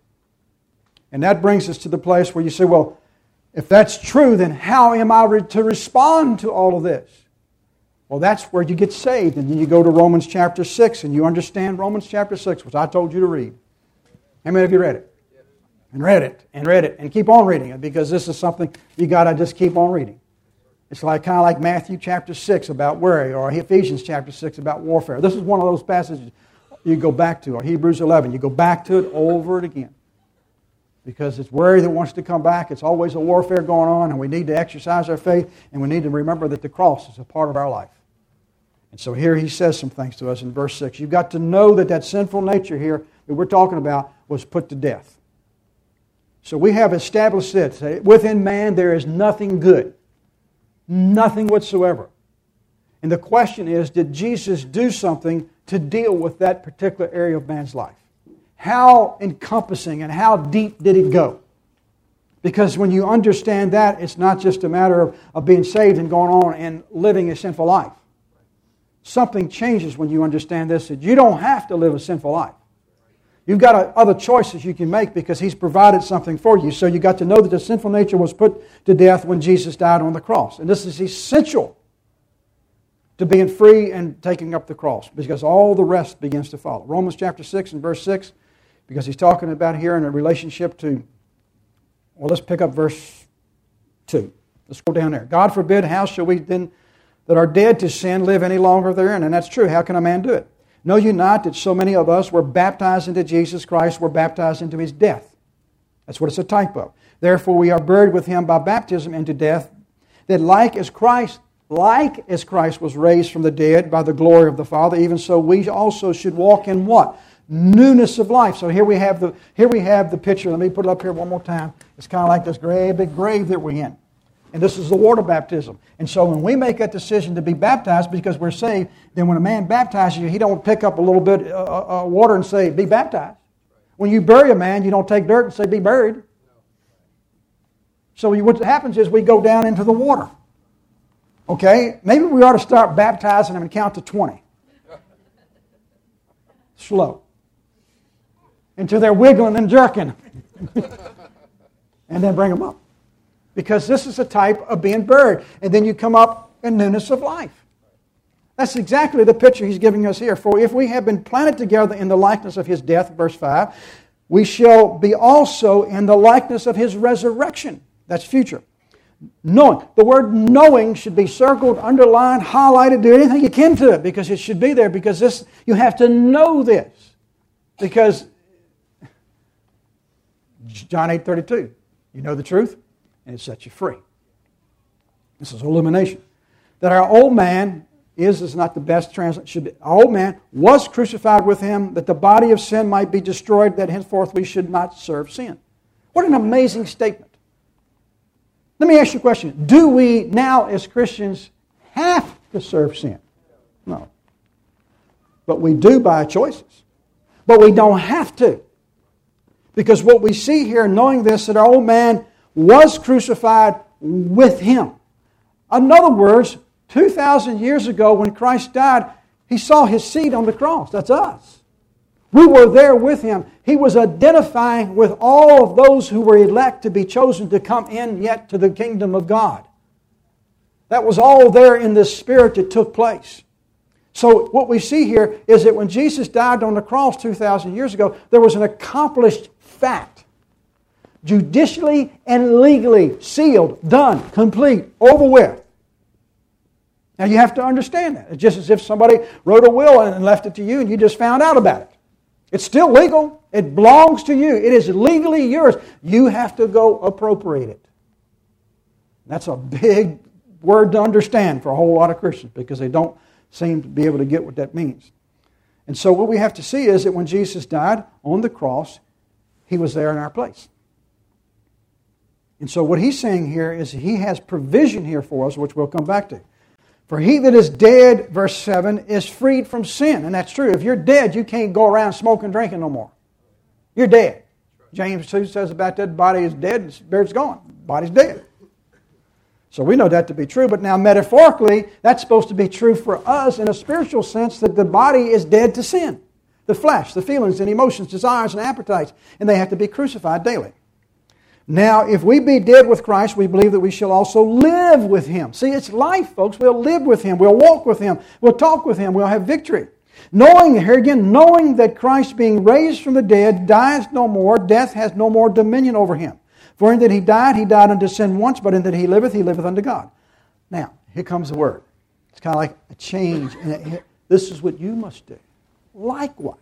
And that brings us to the place where you say, well, if that's true, then how am I to respond to all of this? Well, that's where you get saved. And then you go to Romans chapter six and you understand Romans chapter six, which I told you to read. How many of you read it? And read it, and read it, and keep on reading it, because this is something you got to just keep on reading. It's like kind of like Matthew chapter six about worry, or Ephesians chapter six about warfare. This is one of those passages you go back to, or Hebrews eleven. You go back to it over and again. Because it's worry that wants to come back. It's always a warfare going on, and we need to exercise our faith, and we need to remember that the cross is a part of our life. And so here he says some things to us in verse six. You've got to know that that sinful nature here that we're talking about was put to death. So we have established this. Within man there is nothing good. Nothing whatsoever. And the question is, did Jesus do something to deal with that particular area of man's life? How encompassing and how deep did it go? Because when you understand that, it's not just a matter of, of being saved and going on and living a sinful life. Something changes when you understand this, that you don't have to live a sinful life. You've got a, other choices you can make because He's provided something for you. So you got to know that the sinful nature was put to death when Jesus died on the cross. And this is essential to being free and taking up the cross, because all the rest begins to follow. Romans chapter six and verse six, because he's talking about here in a relationship to, well, let's pick up verse two. Let's go down there. God forbid, how shall we then that are dead to sin live any longer therein? And that's true. How can a man do it? Know you not that so many of us were baptized into Jesus Christ, were baptized into His death? That's what it's a type of. Therefore we are buried with Him by baptism into death, that like as Christ, like as Christ was raised from the dead by the glory of the Father, even so we also should walk in what? Newness of life. So here we have the here we have the picture. Let me put it up here one more time. It's kind of like this great big grave that we're in. And this is the water baptism. And so when we make that decision to be baptized because we're saved, then when a man baptizes you, he don't pick up a little bit of uh, uh, water and say, be baptized. When you bury a man, you don't take dirt and say, be buried. So what happens is we go down into the water. Okay? Maybe we ought to start baptizing them and count to twenty. Slow. Until they're wiggling and jerking. And then bring them up. Because this is a type of being buried. And then you come up in newness of life. That's exactly the picture he's giving us here. For if we have been planted together in the likeness of His death, verse five, we shall be also in the likeness of His resurrection. That's future. Knowing. The word knowing should be circled, underlined, highlighted, do anything you can to it, because it should be there, because this you have to know this. Because John eight thirty-two, you know the truth, and it sets you free. This is illumination. That our old man is is not the best translation. Should be, our old man was crucified with Him, that the body of sin might be destroyed, that henceforth we should not serve sin. What an amazing statement. Let me ask you a question. Do we now as Christians have to serve sin? No. But we do by choices. But we don't have to. Because what we see here, knowing this, that our old man was crucified with Him. In other words, two thousand years ago when Christ died, He saw His seed on the cross. That's us. We were there with Him. He was identifying with all of those who were elect to be chosen to come in yet to the kingdom of God. That was all there in the Spirit that took place. So what we see here is that when Jesus died on the cross two thousand years ago, there was an accomplished fact. Judicially and legally sealed, done, complete, over with. Now you have to understand that. It's just as if somebody wrote a will and left it to you and you just found out about it. It's still legal. It belongs to you. It is legally yours. You have to go appropriate it. That's a big word to understand for a whole lot of Christians because they don't seem to be able to get what that means. And so what we have to see is that when Jesus died on the cross, He was there in our place. And so what He's saying here is He has provision here for us, which we'll come back to. For he that is dead, verse seven, is freed from sin. And that's true. If you're dead, you can't go around smoking and drinking no more. You're dead. James two says about that, body is dead, the spirit's gone. Body's dead. So we know that to be true. But now metaphorically, that's supposed to be true for us in a spiritual sense, that the body is dead to sin. The flesh, the feelings and emotions, desires and appetites. And they have to be crucified daily. Now, if we be dead with Christ, we believe that we shall also live with Him. See, it's life, folks. We'll live with Him. We'll walk with Him. We'll talk with Him. We'll have victory. Knowing, here again, knowing that Christ being raised from the dead dies no more, death has no more dominion over Him. For in that He died, He died unto sin once, but in that He liveth, He liveth unto God. Now, here comes the word. It's kind of like a change. And this is what you must do. Likewise.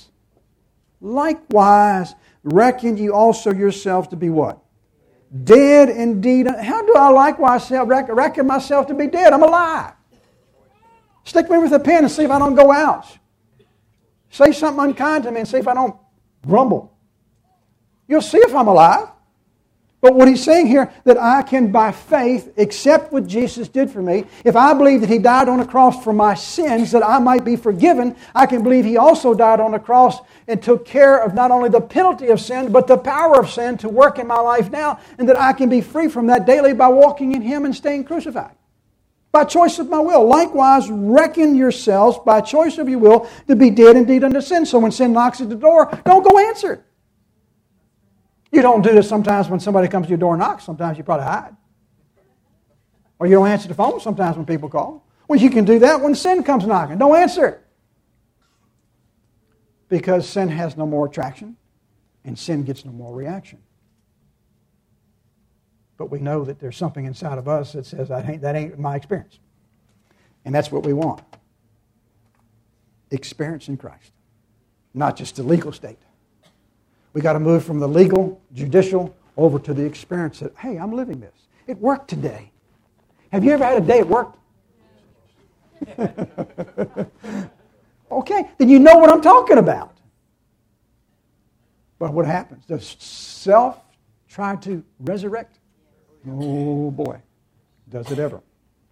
Likewise, reckon you also yourselves to be what? Dead indeed. How do I likewise reckon myself to be dead? I'm alive. Stick me with a pen and see if I don't go out. Say something unkind to me and see if I don't grumble. You'll see if I'm alive. But what he's saying here, that I can by faith accept what Jesus did for me. If I believe that He died on the cross for my sins, that I might be forgiven, I can believe He also died on the cross and took care of not only the penalty of sin, but the power of sin to work in my life now, and that I can be free from that daily by walking in Him and staying crucified. By choice of my will. Likewise, reckon yourselves, by choice of your will, to be dead indeed unto sin. So when sin knocks at the door, don't go answer it. You don't do this sometimes when somebody comes to your door and knocks. Sometimes you probably hide. Or you don't answer the phone sometimes when people call. Well, you can do that when sin comes knocking. Don't answer it. Because sin has no more attraction and sin gets no more reaction. But we know that there's something inside of us that says, that ain't, that ain't my experience. And that's what we want. Experience in Christ. Not just the legal state. We got to move from the legal, judicial, over to the experience that, hey, I'm living this. It worked today. Have you ever had a day it worked? Okay, then you know what I'm talking about. But what happens? Does self try to resurrect? Oh boy, does it ever.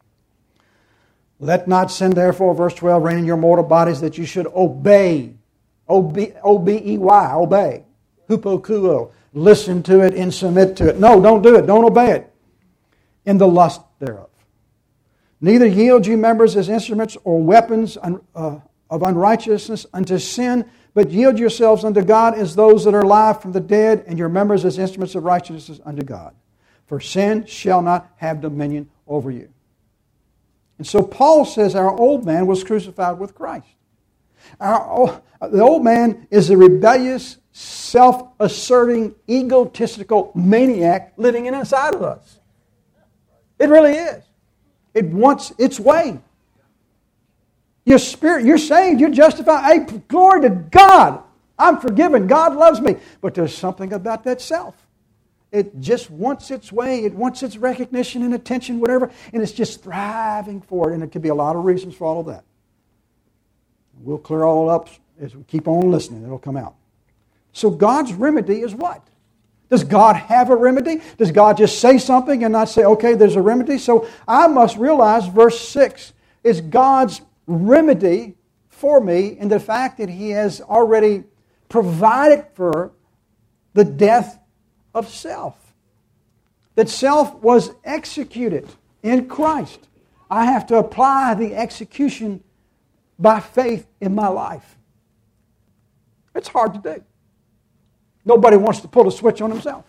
Let not sin, therefore, verse twelve, reign in your mortal bodies, that you should obey. O B E Y, obey. Hupokuo, listen to it and submit to it. No, don't do it. Don't obey it. In the lust thereof. Neither yield you members as instruments or weapons uh, of unrighteousness unto sin, but yield yourselves unto God as those that are alive from the dead, and your members as instruments of righteousness unto God. For sin shall not have dominion over you. And so Paul says our old man was crucified with Christ. Our, the old man is a rebellious, self-asserting, egotistical maniac living inside of us. It really is. It wants its way. Your spirit, you're saved, you're justified. Hey, glory to God. I'm forgiven. God loves me. But there's something about that self. It just wants its way. It wants its recognition and attention, whatever. And it's just thriving for it. And there could be a lot of reasons for all of that. We'll clear all up as we keep on listening. It'll come out. So God's remedy is what? Does God have a remedy? Does God just say something and not say, okay, there's a remedy? So I must realize verse six is God's remedy for me in the fact that He has already provided for the death of self. That self was executed in Christ. I have to apply the execution by faith in my life. It's hard to do. Nobody wants to pull a switch on himself.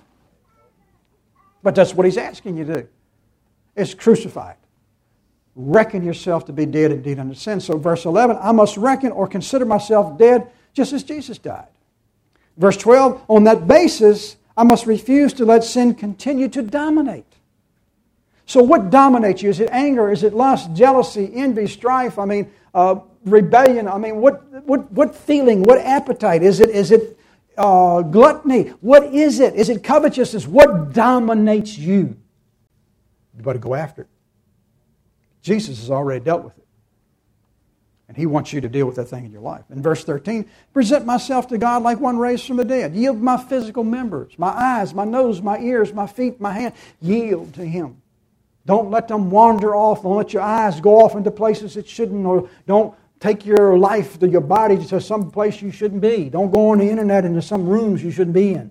But that's what he's asking you to do. It's crucified. Reckon yourself to be dead indeed unto sin. So verse eleven, I must reckon or consider myself dead just as Jesus died. Verse twelve, on that basis, I must refuse to let sin continue to dominate. So what dominates you? Is it anger? Is it lust, jealousy, envy, strife? I mean, uh, rebellion? I mean, what, what, what feeling? What appetite? Is it, is it uh, gluttony? What is it? Is it covetousness? What dominates you? You better go after it. Jesus has already dealt with it. And He wants you to deal with that thing in your life. In verse thirteen, present myself to God like one raised from the dead. Yield my physical members, my eyes, my nose, my ears, my feet, my hand. Yield to Him. Don't let them wander off. Don't let your eyes go off into places it shouldn't. Or don't take your life, to your body, to some place you shouldn't be. Don't go on the internet into some rooms you shouldn't be in.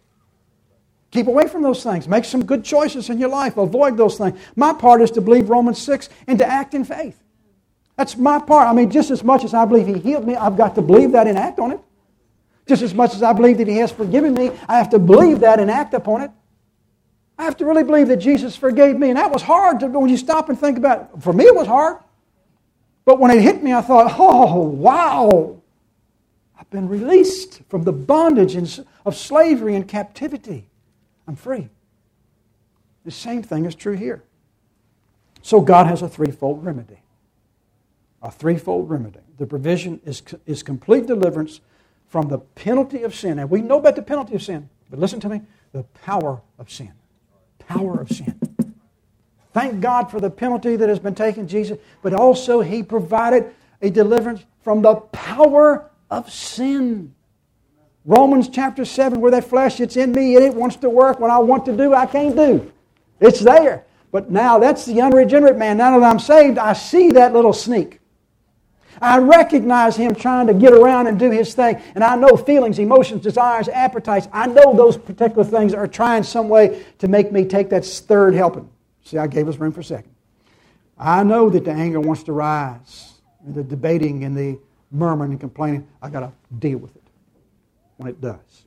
Keep away from those things. Make some good choices in your life. Avoid those things. My part is to believe Romans six and to act in faith. That's my part. I mean, just as much as I believe He healed me, I've got to believe that and act on it. Just as much as I believe that He has forgiven me, I have to believe that and act upon it. I have to really believe that Jesus forgave me. And that was hard to, when you stop and think about it. For me, it was hard. But when it hit me, I thought, oh, wow. I've been released from the bondage of slavery and captivity. I'm free. The same thing is true here. So God has a threefold remedy. A threefold remedy. The provision is, is complete deliverance from the penalty of sin. And we know about the penalty of sin. But listen to me. The power of sin. Power of sin. Thank God for the penalty that has been taken, Jesus. But also He provided a deliverance from the power of sin. Romans chapter seven, where that flesh, it's in me and it wants to work. When I want to do, I can't do. It's there. But now that's the unregenerate man. Now that I'm saved, I see that little sneak. I recognize him trying to get around and do his thing. And I know feelings, emotions, desires, appetites. I know those particular things are trying some way to make me take that third helping. See, I gave us room for a second. I know that the anger wants to rise. And the debating and the murmuring and complaining. I've got to deal with it when it does.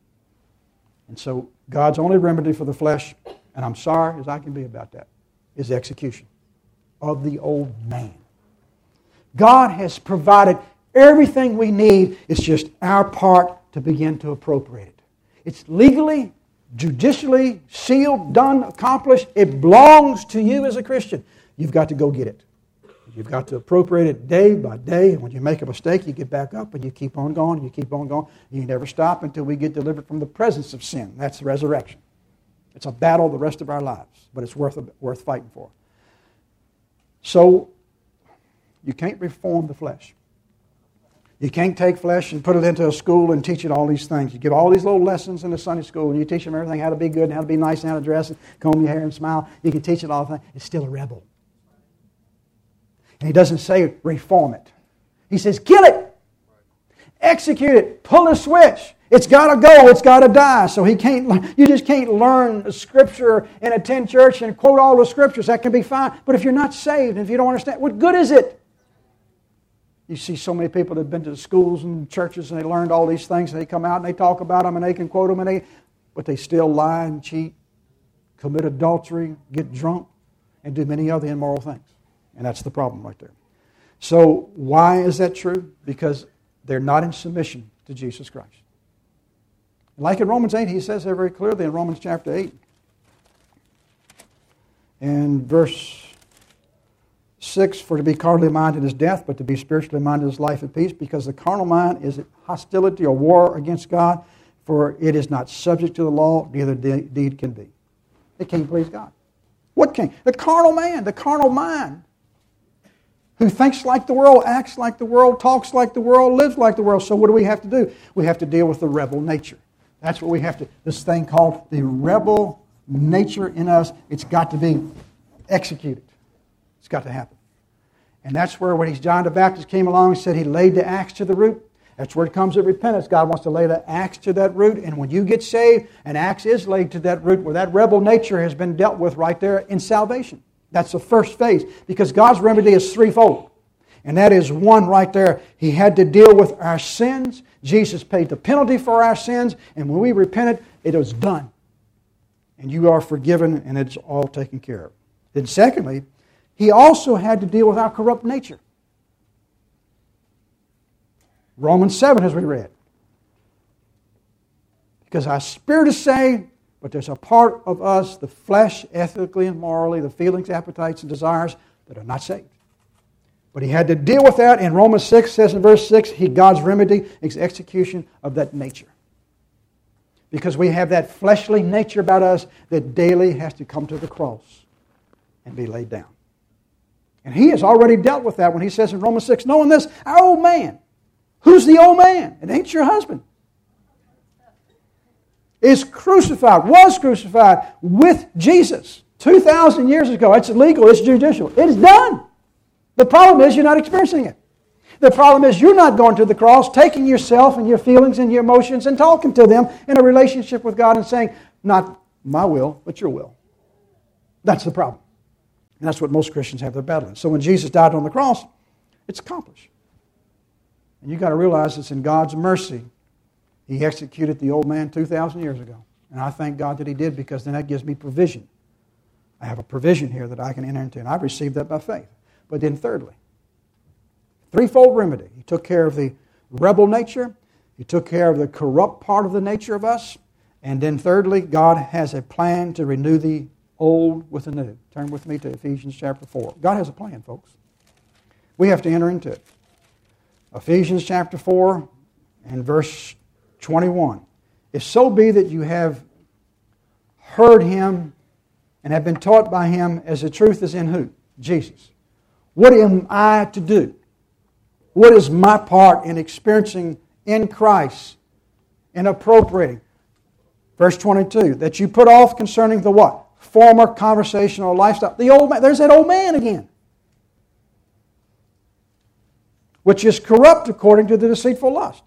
And so God's only remedy for the flesh, and I'm sorry as I can be about that, is execution of the old man. God has provided everything we need. It's just our part to begin to appropriate it. It's legally, judicially sealed, done, accomplished. It belongs to you as a Christian. You've got to go get it. You've got to appropriate it day by day. And when you make a mistake, you get back up and you keep on going. You keep on going. You never stop until we get delivered from the presence of sin. That's the resurrection. It's a battle the rest of our lives, but it's worth worth fighting for. So, you can't reform the flesh. You can't take flesh and put it into a school and teach it all these things. You give all these little lessons in the Sunday school and you teach them everything, how to be good and how to be nice and how to dress and comb your hair and smile. You can teach it all the things. It's still a rebel. And He doesn't say reform it. He says kill it. Execute it. Pull a switch. It's got to go. It's got to die. So he can't. You just can't learn Scripture and attend church and quote all the Scriptures. That can be fine. But if you're not saved, if you don't understand, what good is it? You see so many people that have been to the schools and churches and they learned all these things and they come out and they talk about them and they can quote them, and they, but they still lie and cheat, commit adultery, get drunk, and do many other immoral things. And that's the problem right there. So why is that true? Because they're not in submission to Jesus Christ. Like in Romans eight, he says there very clearly in Romans chapter eight. And verse six, for to be carnally minded is death, but to be spiritually minded is life and peace, because the carnal mind is hostility or war against God, for it is not subject to the law, neither deed can be. It can't please God. What can? The carnal man, the carnal mind, who thinks like the world, acts like the world, talks like the world, lives like the world. So what do we have to do? We have to deal with the rebel nature. That's what we have to, this thing called the rebel nature in us, it's got to be executed. It's got to happen. And that's where when John the Baptist came along and said he laid the axe to the root, that's where it comes at repentance. God wants to lay the axe to that root. And when you get saved, an axe is laid to that root where that rebel nature has been dealt with right there in salvation. That's the first phase. Because God's remedy is threefold. And that is one right there. He had to deal with our sins. Jesus paid the penalty for our sins. And when we repented, it was done. And you are forgiven, and it's all taken care of. Then secondly, He also had to deal with our corrupt nature. Romans seven, as we read. Because our spirit is saved, but there's a part of us, the flesh, ethically and morally, the feelings, appetites, and desires, that are not saved. But He had to deal with that. In Romans six, says in verse six, He, God's remedy is execution of that nature. Because we have that fleshly nature about us that daily has to come to the cross and be laid down. And He has already dealt with that when He says in Romans six, knowing this, our old man. Who's the old man? It ain't your husband. Is crucified, was crucified with Jesus two thousand years ago. It's legal, it's judicial. It is done. The problem is you're not experiencing it. The problem is you're not going to the cross, taking yourself and your feelings and your emotions and talking to them in a relationship with God and saying, not my will, but your will. That's the problem. And that's what most Christians have their battle in. So when Jesus died on the cross, it's accomplished. And you've got to realize it's in God's mercy. He executed the old man two thousand years ago. And I thank God that He did, because then that gives me provision. I have a provision here that I can enter into, and I've received that by faith. But then thirdly, threefold remedy. He took care of the rebel nature. He took care of the corrupt part of the nature of us. And then thirdly, God has a plan to renew the old with the new. Turn with me to Ephesians chapter four. God has a plan, folks. We have to enter into it. Ephesians chapter four and verse twenty-one. If so be that you have heard Him and have been taught by Him, as the truth is in who? Jesus. What am I to do? What is my part in experiencing in Christ and appropriating? Verse twenty-two, that you put off concerning the what? Former conversational lifestyle. The old man. There's that old man again. Which is corrupt according to the deceitful lust.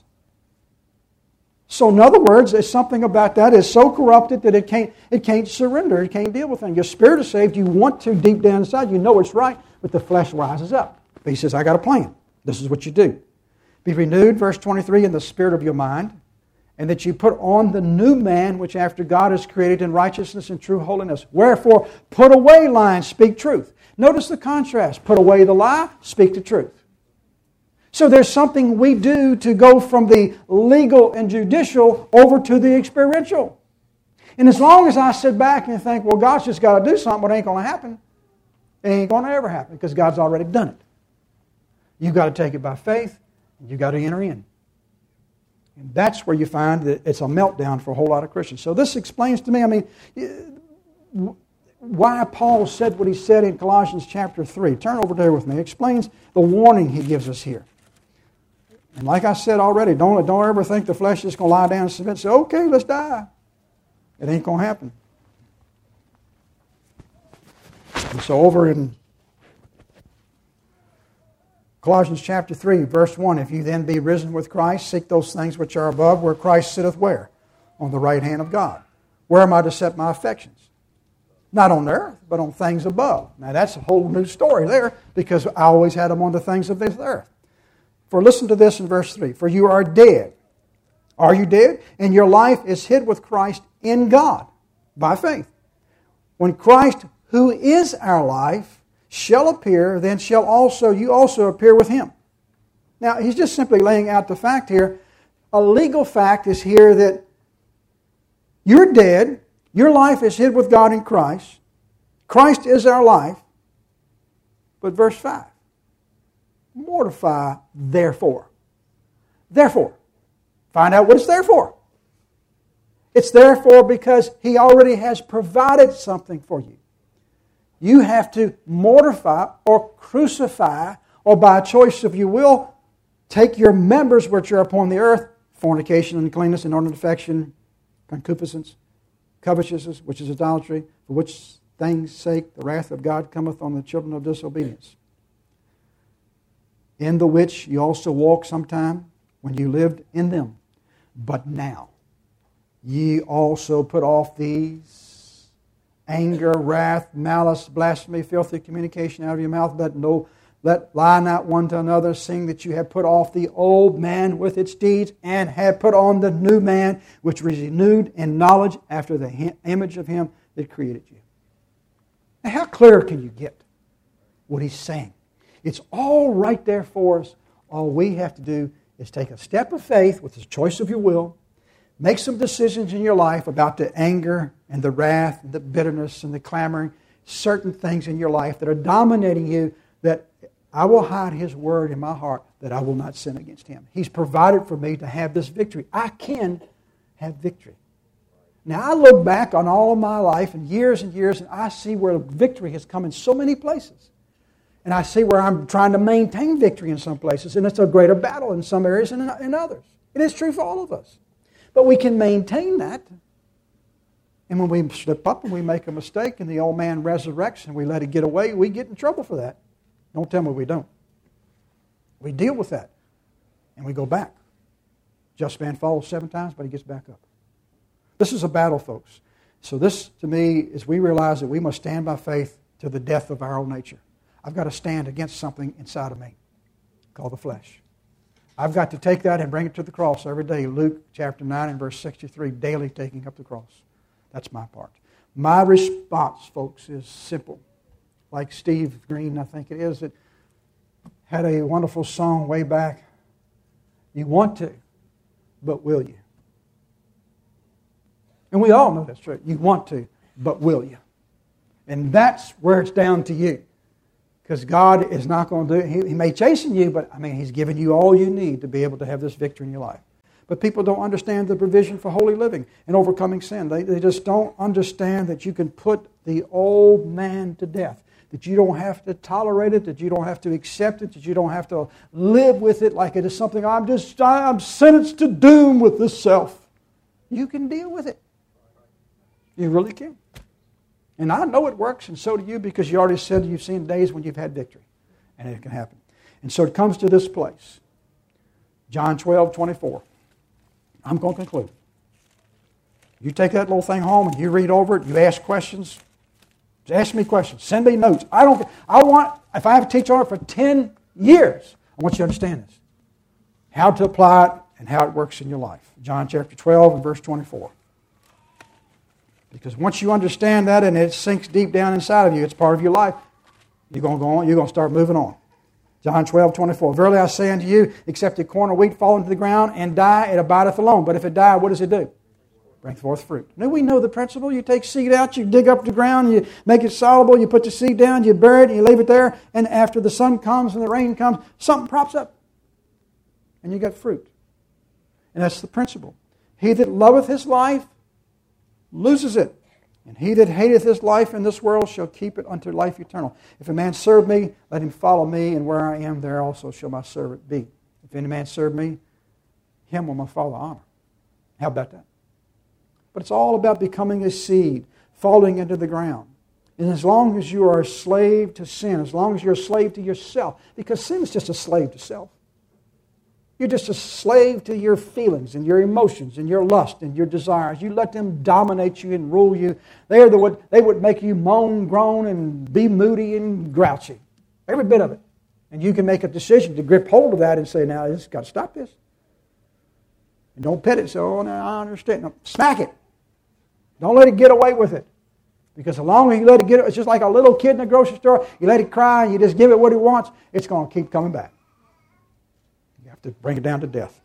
So in other words, there's something about that is so corrupted that it can't, it can't surrender. It can't deal with it. Your spirit is saved. You want to deep down inside. You know it's right, but the flesh rises up. But He says, I got a plan. This is what you do. Be renewed, verse twenty-three, in the spirit of your mind, and that you put on the new man, which after God is created in righteousness and true holiness. Wherefore, put away lying, speak truth. Notice the contrast. Put away the lie, speak the truth. So there's something we do to go from the legal and judicial over to the experiential. And as long as I sit back and think, well, God's just got to do something, but it ain't going to happen, it ain't going to ever happen because God's already done it. You've got to take it by faith, and you've got to enter in. And that's where you find that it's a meltdown for a whole lot of Christians. So this explains to me, I mean, why Paul said what he said in Colossians chapter three. Turn over there with me. It explains the warning he gives us here. And like I said already, don't, don't ever think the flesh is going to lie down and submit and say, okay, let's die. It ain't going to happen. And so over in Colossians chapter three, verse one, if you then be risen with Christ, seek those things which are above, where Christ sitteth where? On the right hand of God. Where am I to set my affections? Not on the earth, but on things above. Now that's a whole new story there, because I always had them on the things of this earth. For listen to this in verse three. For you are dead. Are you dead? And your life is hid with Christ in God by faith. When Christ, who is our life, shall appear, then shall also you also appear with Him. Now he's just simply laying out the fact here. A legal fact is here that you're dead. Your life is hid with God in Christ. Christ is our life. But verse five. Mortify, therefore. Therefore. Find out what it's there for. It's therefore because He already has provided something for you. You have to mortify or crucify, or by choice, if you will, take your members which are upon the earth, fornication, uncleanness, inordinate affection, concupiscence, covetousness, which is idolatry, for which things' sake the wrath of God cometh on the children of disobedience. In the which you also walked sometime when you lived in them. But now ye also put off these: anger, wrath, malice, blasphemy, filthy communication out of your mouth. Let no Let lie not one to another, seeing that you have put off the old man with its deeds, and have put on the new man, which was renewed in knowledge after the image of him that created you. Now, how clear can you get what he's saying? It's all right there for us. All we have to do is take a step of faith with the choice of your will, make some decisions in your life about the anger and the wrath and the bitterness and the clamoring, certain things in your life that are dominating you, that I will hide His Word in my heart that I will not sin against Him. He's provided for me to have this victory. I can have victory. Now, I look back on all of my life and years and years, and I see where victory has come in so many places. And I see where I'm trying to maintain victory in some places, and it's a greater battle in some areas than in others. It is true for all of us. But we can maintain that. And when we slip up and we make a mistake and the old man resurrects and we let it get away, we get in trouble for that. Don't tell me we don't. We deal with that. And we go back. Just man falls seven times, but he gets back up. This is a battle, folks. So this, to me, is we realize that we must stand by faith to the death of our own nature. I've got to stand against something inside of me called the flesh. I've got to take that and bring it to the cross every day. Luke chapter nine and verse sixty-three, daily taking up the cross. That's my part. My response, folks, is simple. Like Steve Green, I think it is, that had a wonderful song way back. You want to, but will you? And we all know that's true. You want to, but will you? And that's where it's down to you. Because God is not going to do it. He, he may chasten you, but I mean, He's given you all you need to be able to have this victory in your life. But people don't understand the provision for holy living and overcoming sin. They, they just don't understand that you can put the old man to death. That you don't have to tolerate it, that you don't have to accept it, that you don't have to live with it like it is something I'm just, I'm sentenced to doom with this self. You can deal with it. You really can. And I know it works, and so do you, because you already said you've seen days when you've had victory. And it can happen. And so it comes to this place. John twelve, twenty-four. I'm going to conclude. You take that little thing home and you read over it, you ask questions. Ask me questions. Send me notes. I don't. I want, if I have to teach on it for ten years, I want you to understand this. How to apply it and how it works in your life. John chapter twelve and verse twenty-four. Because once you understand that and it sinks deep down inside of you, it's part of your life, you're going to go on, you're going to start moving on. John twelve, twenty-four. Verily I say unto you, except a corn of wheat fall into the ground and die, it abideth alone. But if it die, what does it do? Bring forth fruit. Now we know the principle. You take seed out, you dig up the ground, you make it soluble, you put the seed down, you bury it, and you leave it there, and after the sun comes and the rain comes, something props up. And you got fruit. And that's the principle. He that loveth his life loses it. And he that hateth his life in this world shall keep it unto life eternal. If a man serve me, let him follow me, and where I am, there also shall my servant be. If any man serve me, him will my Father honor. How about that? But it's all about becoming a seed, falling into the ground. And as long as you are a slave to sin, as long as you're a slave to yourself, because sin is just a slave to self. You're just a slave to your feelings and your emotions and your lust and your desires. You let them dominate you and rule you. They are the what they would make you moan, groan, and be moody and grouchy. Every bit of it. And you can make a decision to grip hold of that and say, now, this got to stop this. And don't pet it. So, oh, no, I understand. No, smack it. Don't let it get away with it. Because the longer you let it get, it's just like a little kid in the grocery store. You let it cry and you just give it what it wants, it's going to keep coming back. You have to bring it down to death.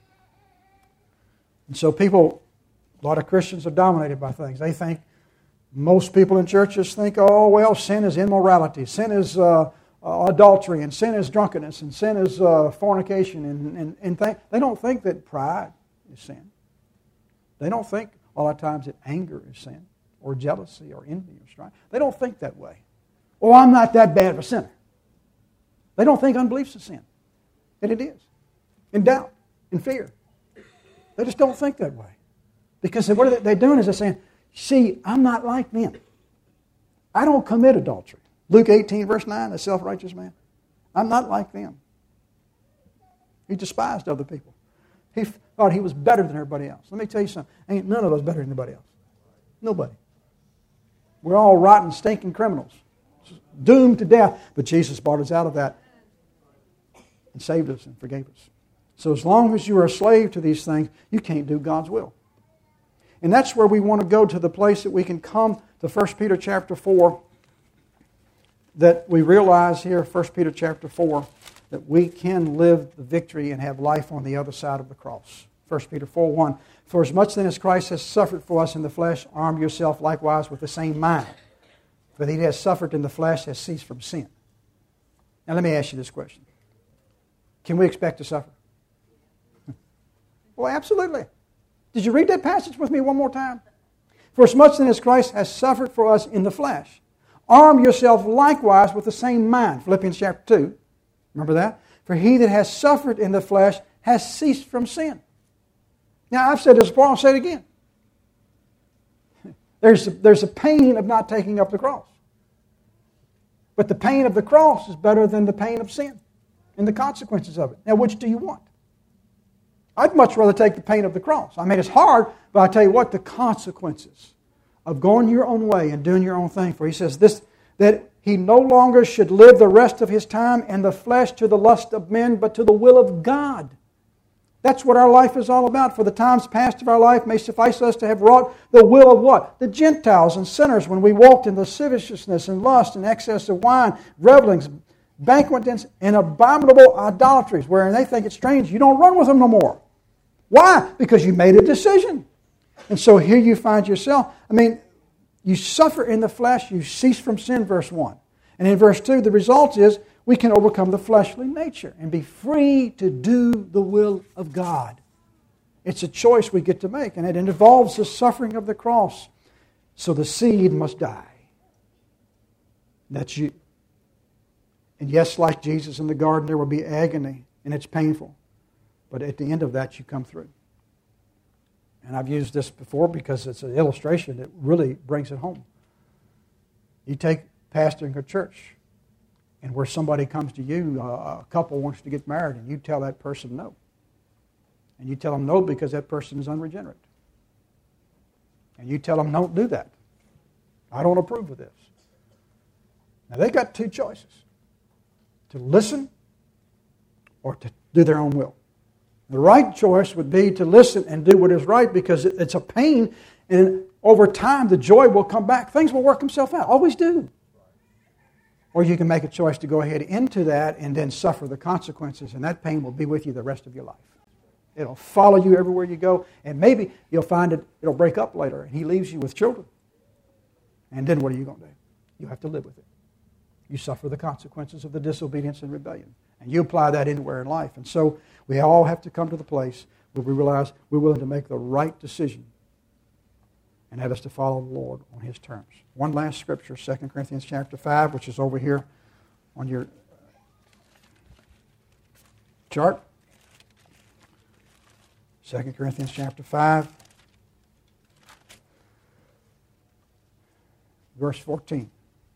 And so people, a lot of Christians are dominated by things. They think, most people in churches think, oh, well, sin is immorality. Sin is uh, uh, adultery, and sin is drunkenness, and sin is uh, fornication. And, and, and th- they don't think that pride is sin. They don't think a lot of times that anger is sin, or jealousy, or envy, or strife. They don't think that way. Oh, I'm not that bad of a sinner. They don't think unbelief's a sin. And it is. And doubt, and fear. They just don't think that way. Because what are they doing is they're saying, see, I'm not like them. I don't commit adultery. Luke eighteen, verse nine, the self-righteous man. I'm not like them. He despised other people. He thought he was better than everybody else. Let me tell you something. Ain't none of us better than anybody else. Nobody. We're all rotten, stinking criminals. Doomed to death. But Jesus brought us out of that. and saved us and forgave us. So as long as you are a slave to these things, you can't do God's will. And that's where we want to go, to the place that we can come to First Peter chapter four, that we realize here, First Peter chapter four, that we can live the victory and have life on the other side of the cross. First Peter four one, for as much then as Christ has suffered for us in the flesh, arm yourself likewise with the same mind. For he that has suffered in the flesh has ceased from sin. Now let me ask you this question. Can we expect to suffer? Well, absolutely. Did you read that passage with me one more time? For as much then as Christ has suffered for us in the flesh, arm yourself likewise with the same mind. Philippians chapter two. Remember that? For he that has suffered in the flesh has ceased from sin. Now, I've said this before, I'll say it again. There's a, there's a pain of not taking up the cross. But the pain of the cross is better than the pain of sin and the consequences of it. Now, which do you want? I'd much rather take the pain of the cross. I mean, it's hard, but I tell you what, the consequences of going your own way and doing your own thing. For he says this, that he no longer should live the rest of his time in the flesh to the lust of men, but to the will of God. That's what our life is all about. For the times past of our life may suffice us to have wrought the will of what? The Gentiles and sinners, when we walked in lasciviousness and lust and excess of wine, revelings, banquetings, and abominable idolatries, wherein they think it's strange you don't run with them no more. Why? Because you made a decision. And so here you find yourself, I mean, you suffer in the flesh, you cease from sin, verse one. And in verse two, the result is we can overcome the fleshly nature and be free to do the will of God. It's a choice we get to make, and it involves the suffering of the cross. So the seed must die. That's you. And yes, like Jesus in the garden, there will be agony, and it's painful. But at the end of that, you come through. And I've used this before because it's an illustration that really brings it home. You take pastoring a church, and where somebody comes to you, a couple wants to get married, and you tell that person no. And you tell them no because that person is unregenerate. And you tell them, don't do that. I don't approve of this. Now, they got two choices. To listen or to do their own will. The right choice would be to listen and do what is right, because it's a pain, and over time the joy will come back. Things will work themselves out. Always do. Or you can make a choice to go ahead into that and then suffer the consequences, and that pain will be with you the rest of your life. It'll follow you everywhere you go, and maybe you'll find it, it'll break up later, and he leaves you with children. And then what are you going to do? You have to live with it. You suffer the consequences of the disobedience and rebellion. And you apply that anywhere in life. And so we all have to come to the place where we realize we're willing to make the right decision, and that is to follow the Lord on His terms. One last scripture, Second Corinthians chapter five, which is over here on your chart. Second Corinthians chapter five, verse fourteen.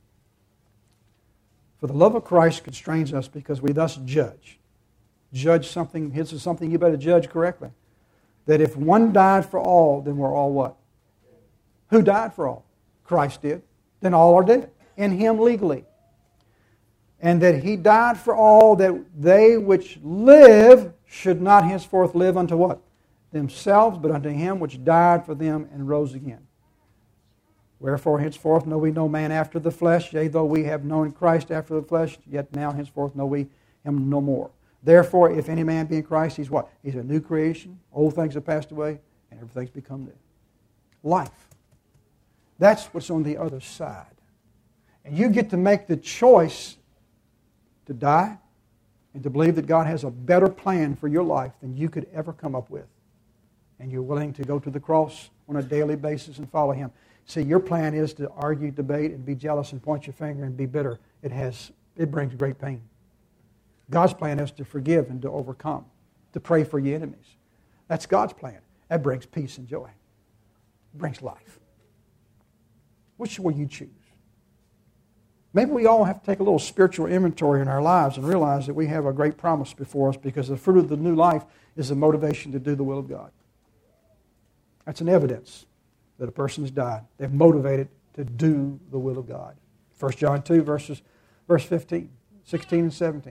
For the love of Christ constrains us, because we thus judge. Judge something, this is something you better judge correctly. That if one died for all, then we're all what? Who died for all? Christ did. Then all are dead. In Him legally. And that He died for all, that they which live should not henceforth live unto what? Themselves, but unto Him which died for them and rose again. Wherefore henceforth know we no man after the flesh, yea, though we have known Christ after the flesh, yet now henceforth know we Him no more. Therefore, if any man be in Christ, he's what? He's a new creation. Old things have passed away, and everything's become new. Life. That's what's on the other side. And you get to make the choice to die and to believe that God has a better plan for your life than you could ever come up with. And you're willing to go to the cross on a daily basis and follow Him. See, your plan is to argue, debate, and be jealous and point your finger and be bitter. It has, it brings great pain. God's plan is to forgive and to overcome, to pray for your enemies. That's God's plan. That brings peace and joy. It brings life. Which will you choose? Maybe we all have to take a little spiritual inventory in our lives and realize that we have a great promise before us, because the fruit of the new life is the motivation to do the will of God. That's an evidence that a person has died. They're motivated to do the will of God. First John two, verses, verse fifteen, sixteen, and seventeen.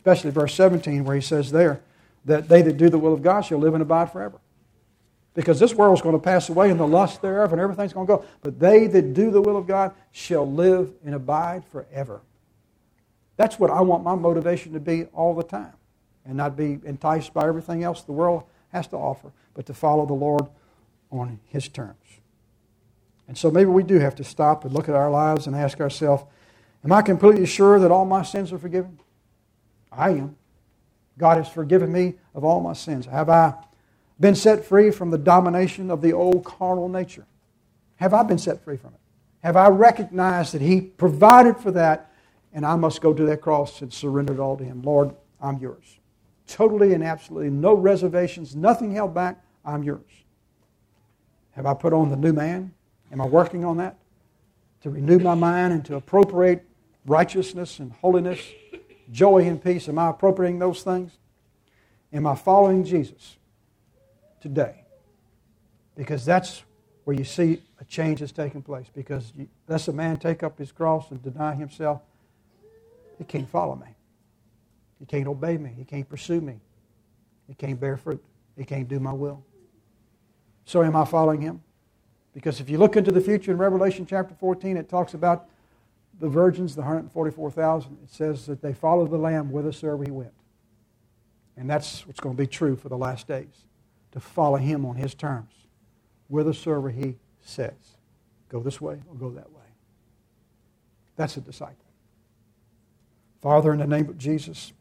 especially verse seventeen where he says there that they that do the will of God shall live and abide forever. Because this world is going to pass away and the lust thereof and everything's going to go. But they that do the will of God shall live and abide forever. That's what I want my motivation to be all the time. And not be enticed by everything else the world has to offer, but to follow the Lord on His terms. And so maybe we do have to stop and look at our lives and ask ourselves, am I completely sure that all my sins are forgiven? I am. God has forgiven me of all my sins. Have I been set free from the domination of the old carnal nature? Have I been set free from it? Have I recognized that He provided for that and I must go to that cross and surrender it all to Him? Lord, I'm yours. Totally and absolutely no reservations, nothing held back. I'm yours. Have I put on the new man? Am I working on that? To renew my mind and to appropriate righteousness and holiness, joy and peace. Am I appropriating those things? Am I following Jesus today? Because that's where you see a change has taken place. Because you, unless a man take up his cross and deny himself, he can't follow me. He can't obey me. He can't pursue me. He can't bear fruit. He can't do my will. So am I following Him? Because if you look into the future in Revelation chapter fourteen, it talks about the virgins, the one hundred forty-four thousand. It says that they followed the Lamb whithersoever He went. And that's what's going to be true for the last days. To follow Him on His terms. Whithersoever He says. Go this way or go that way. That's a disciple. Father, in the name of Jesus,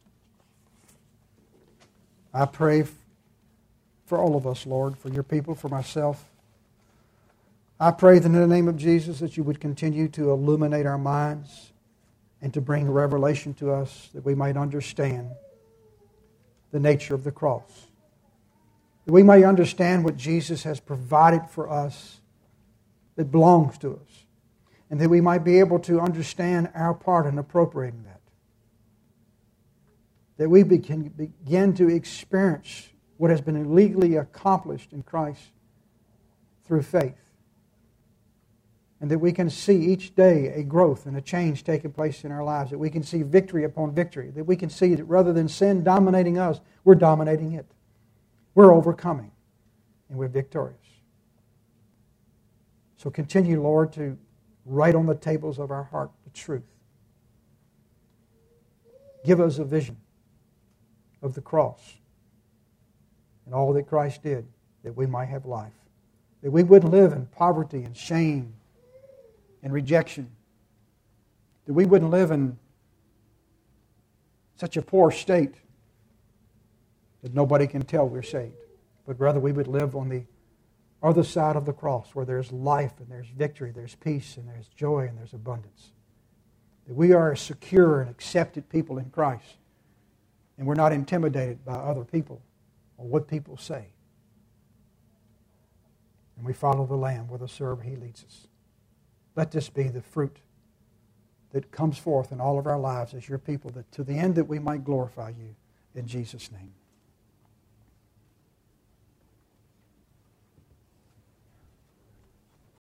I pray for all of us, Lord, for your people, for myself. I pray that in the name of Jesus that you would continue to illuminate our minds and to bring revelation to us that we might understand the nature of the cross. That we may understand what Jesus has provided for us that belongs to us. And that we might be able to understand our part in appropriating that. That we can begin to experience what has been illegally accomplished in Christ through faith. And that we can see each day a growth and a change taking place in our lives. That we can see victory upon victory. That we can see that rather than sin dominating us, we're dominating it. We're overcoming. And we're victorious. So continue, Lord, to write on the tables of our heart the truth. Give us a vision of the cross and all that Christ did that we might have life. That we wouldn't live in poverty and shame and rejection. That we wouldn't live in such a poor state that nobody can tell we're saved. But rather we would live on the other side of the cross where there's life and there's victory, there's peace and there's joy and there's abundance. That we are a secure and accepted people in Christ. And we're not intimidated by other people or what people say. And we follow the Lamb whithersoever He leads us. Let this be the fruit that comes forth in all of our lives as your people, that to the end that we might glorify you in Jesus' name.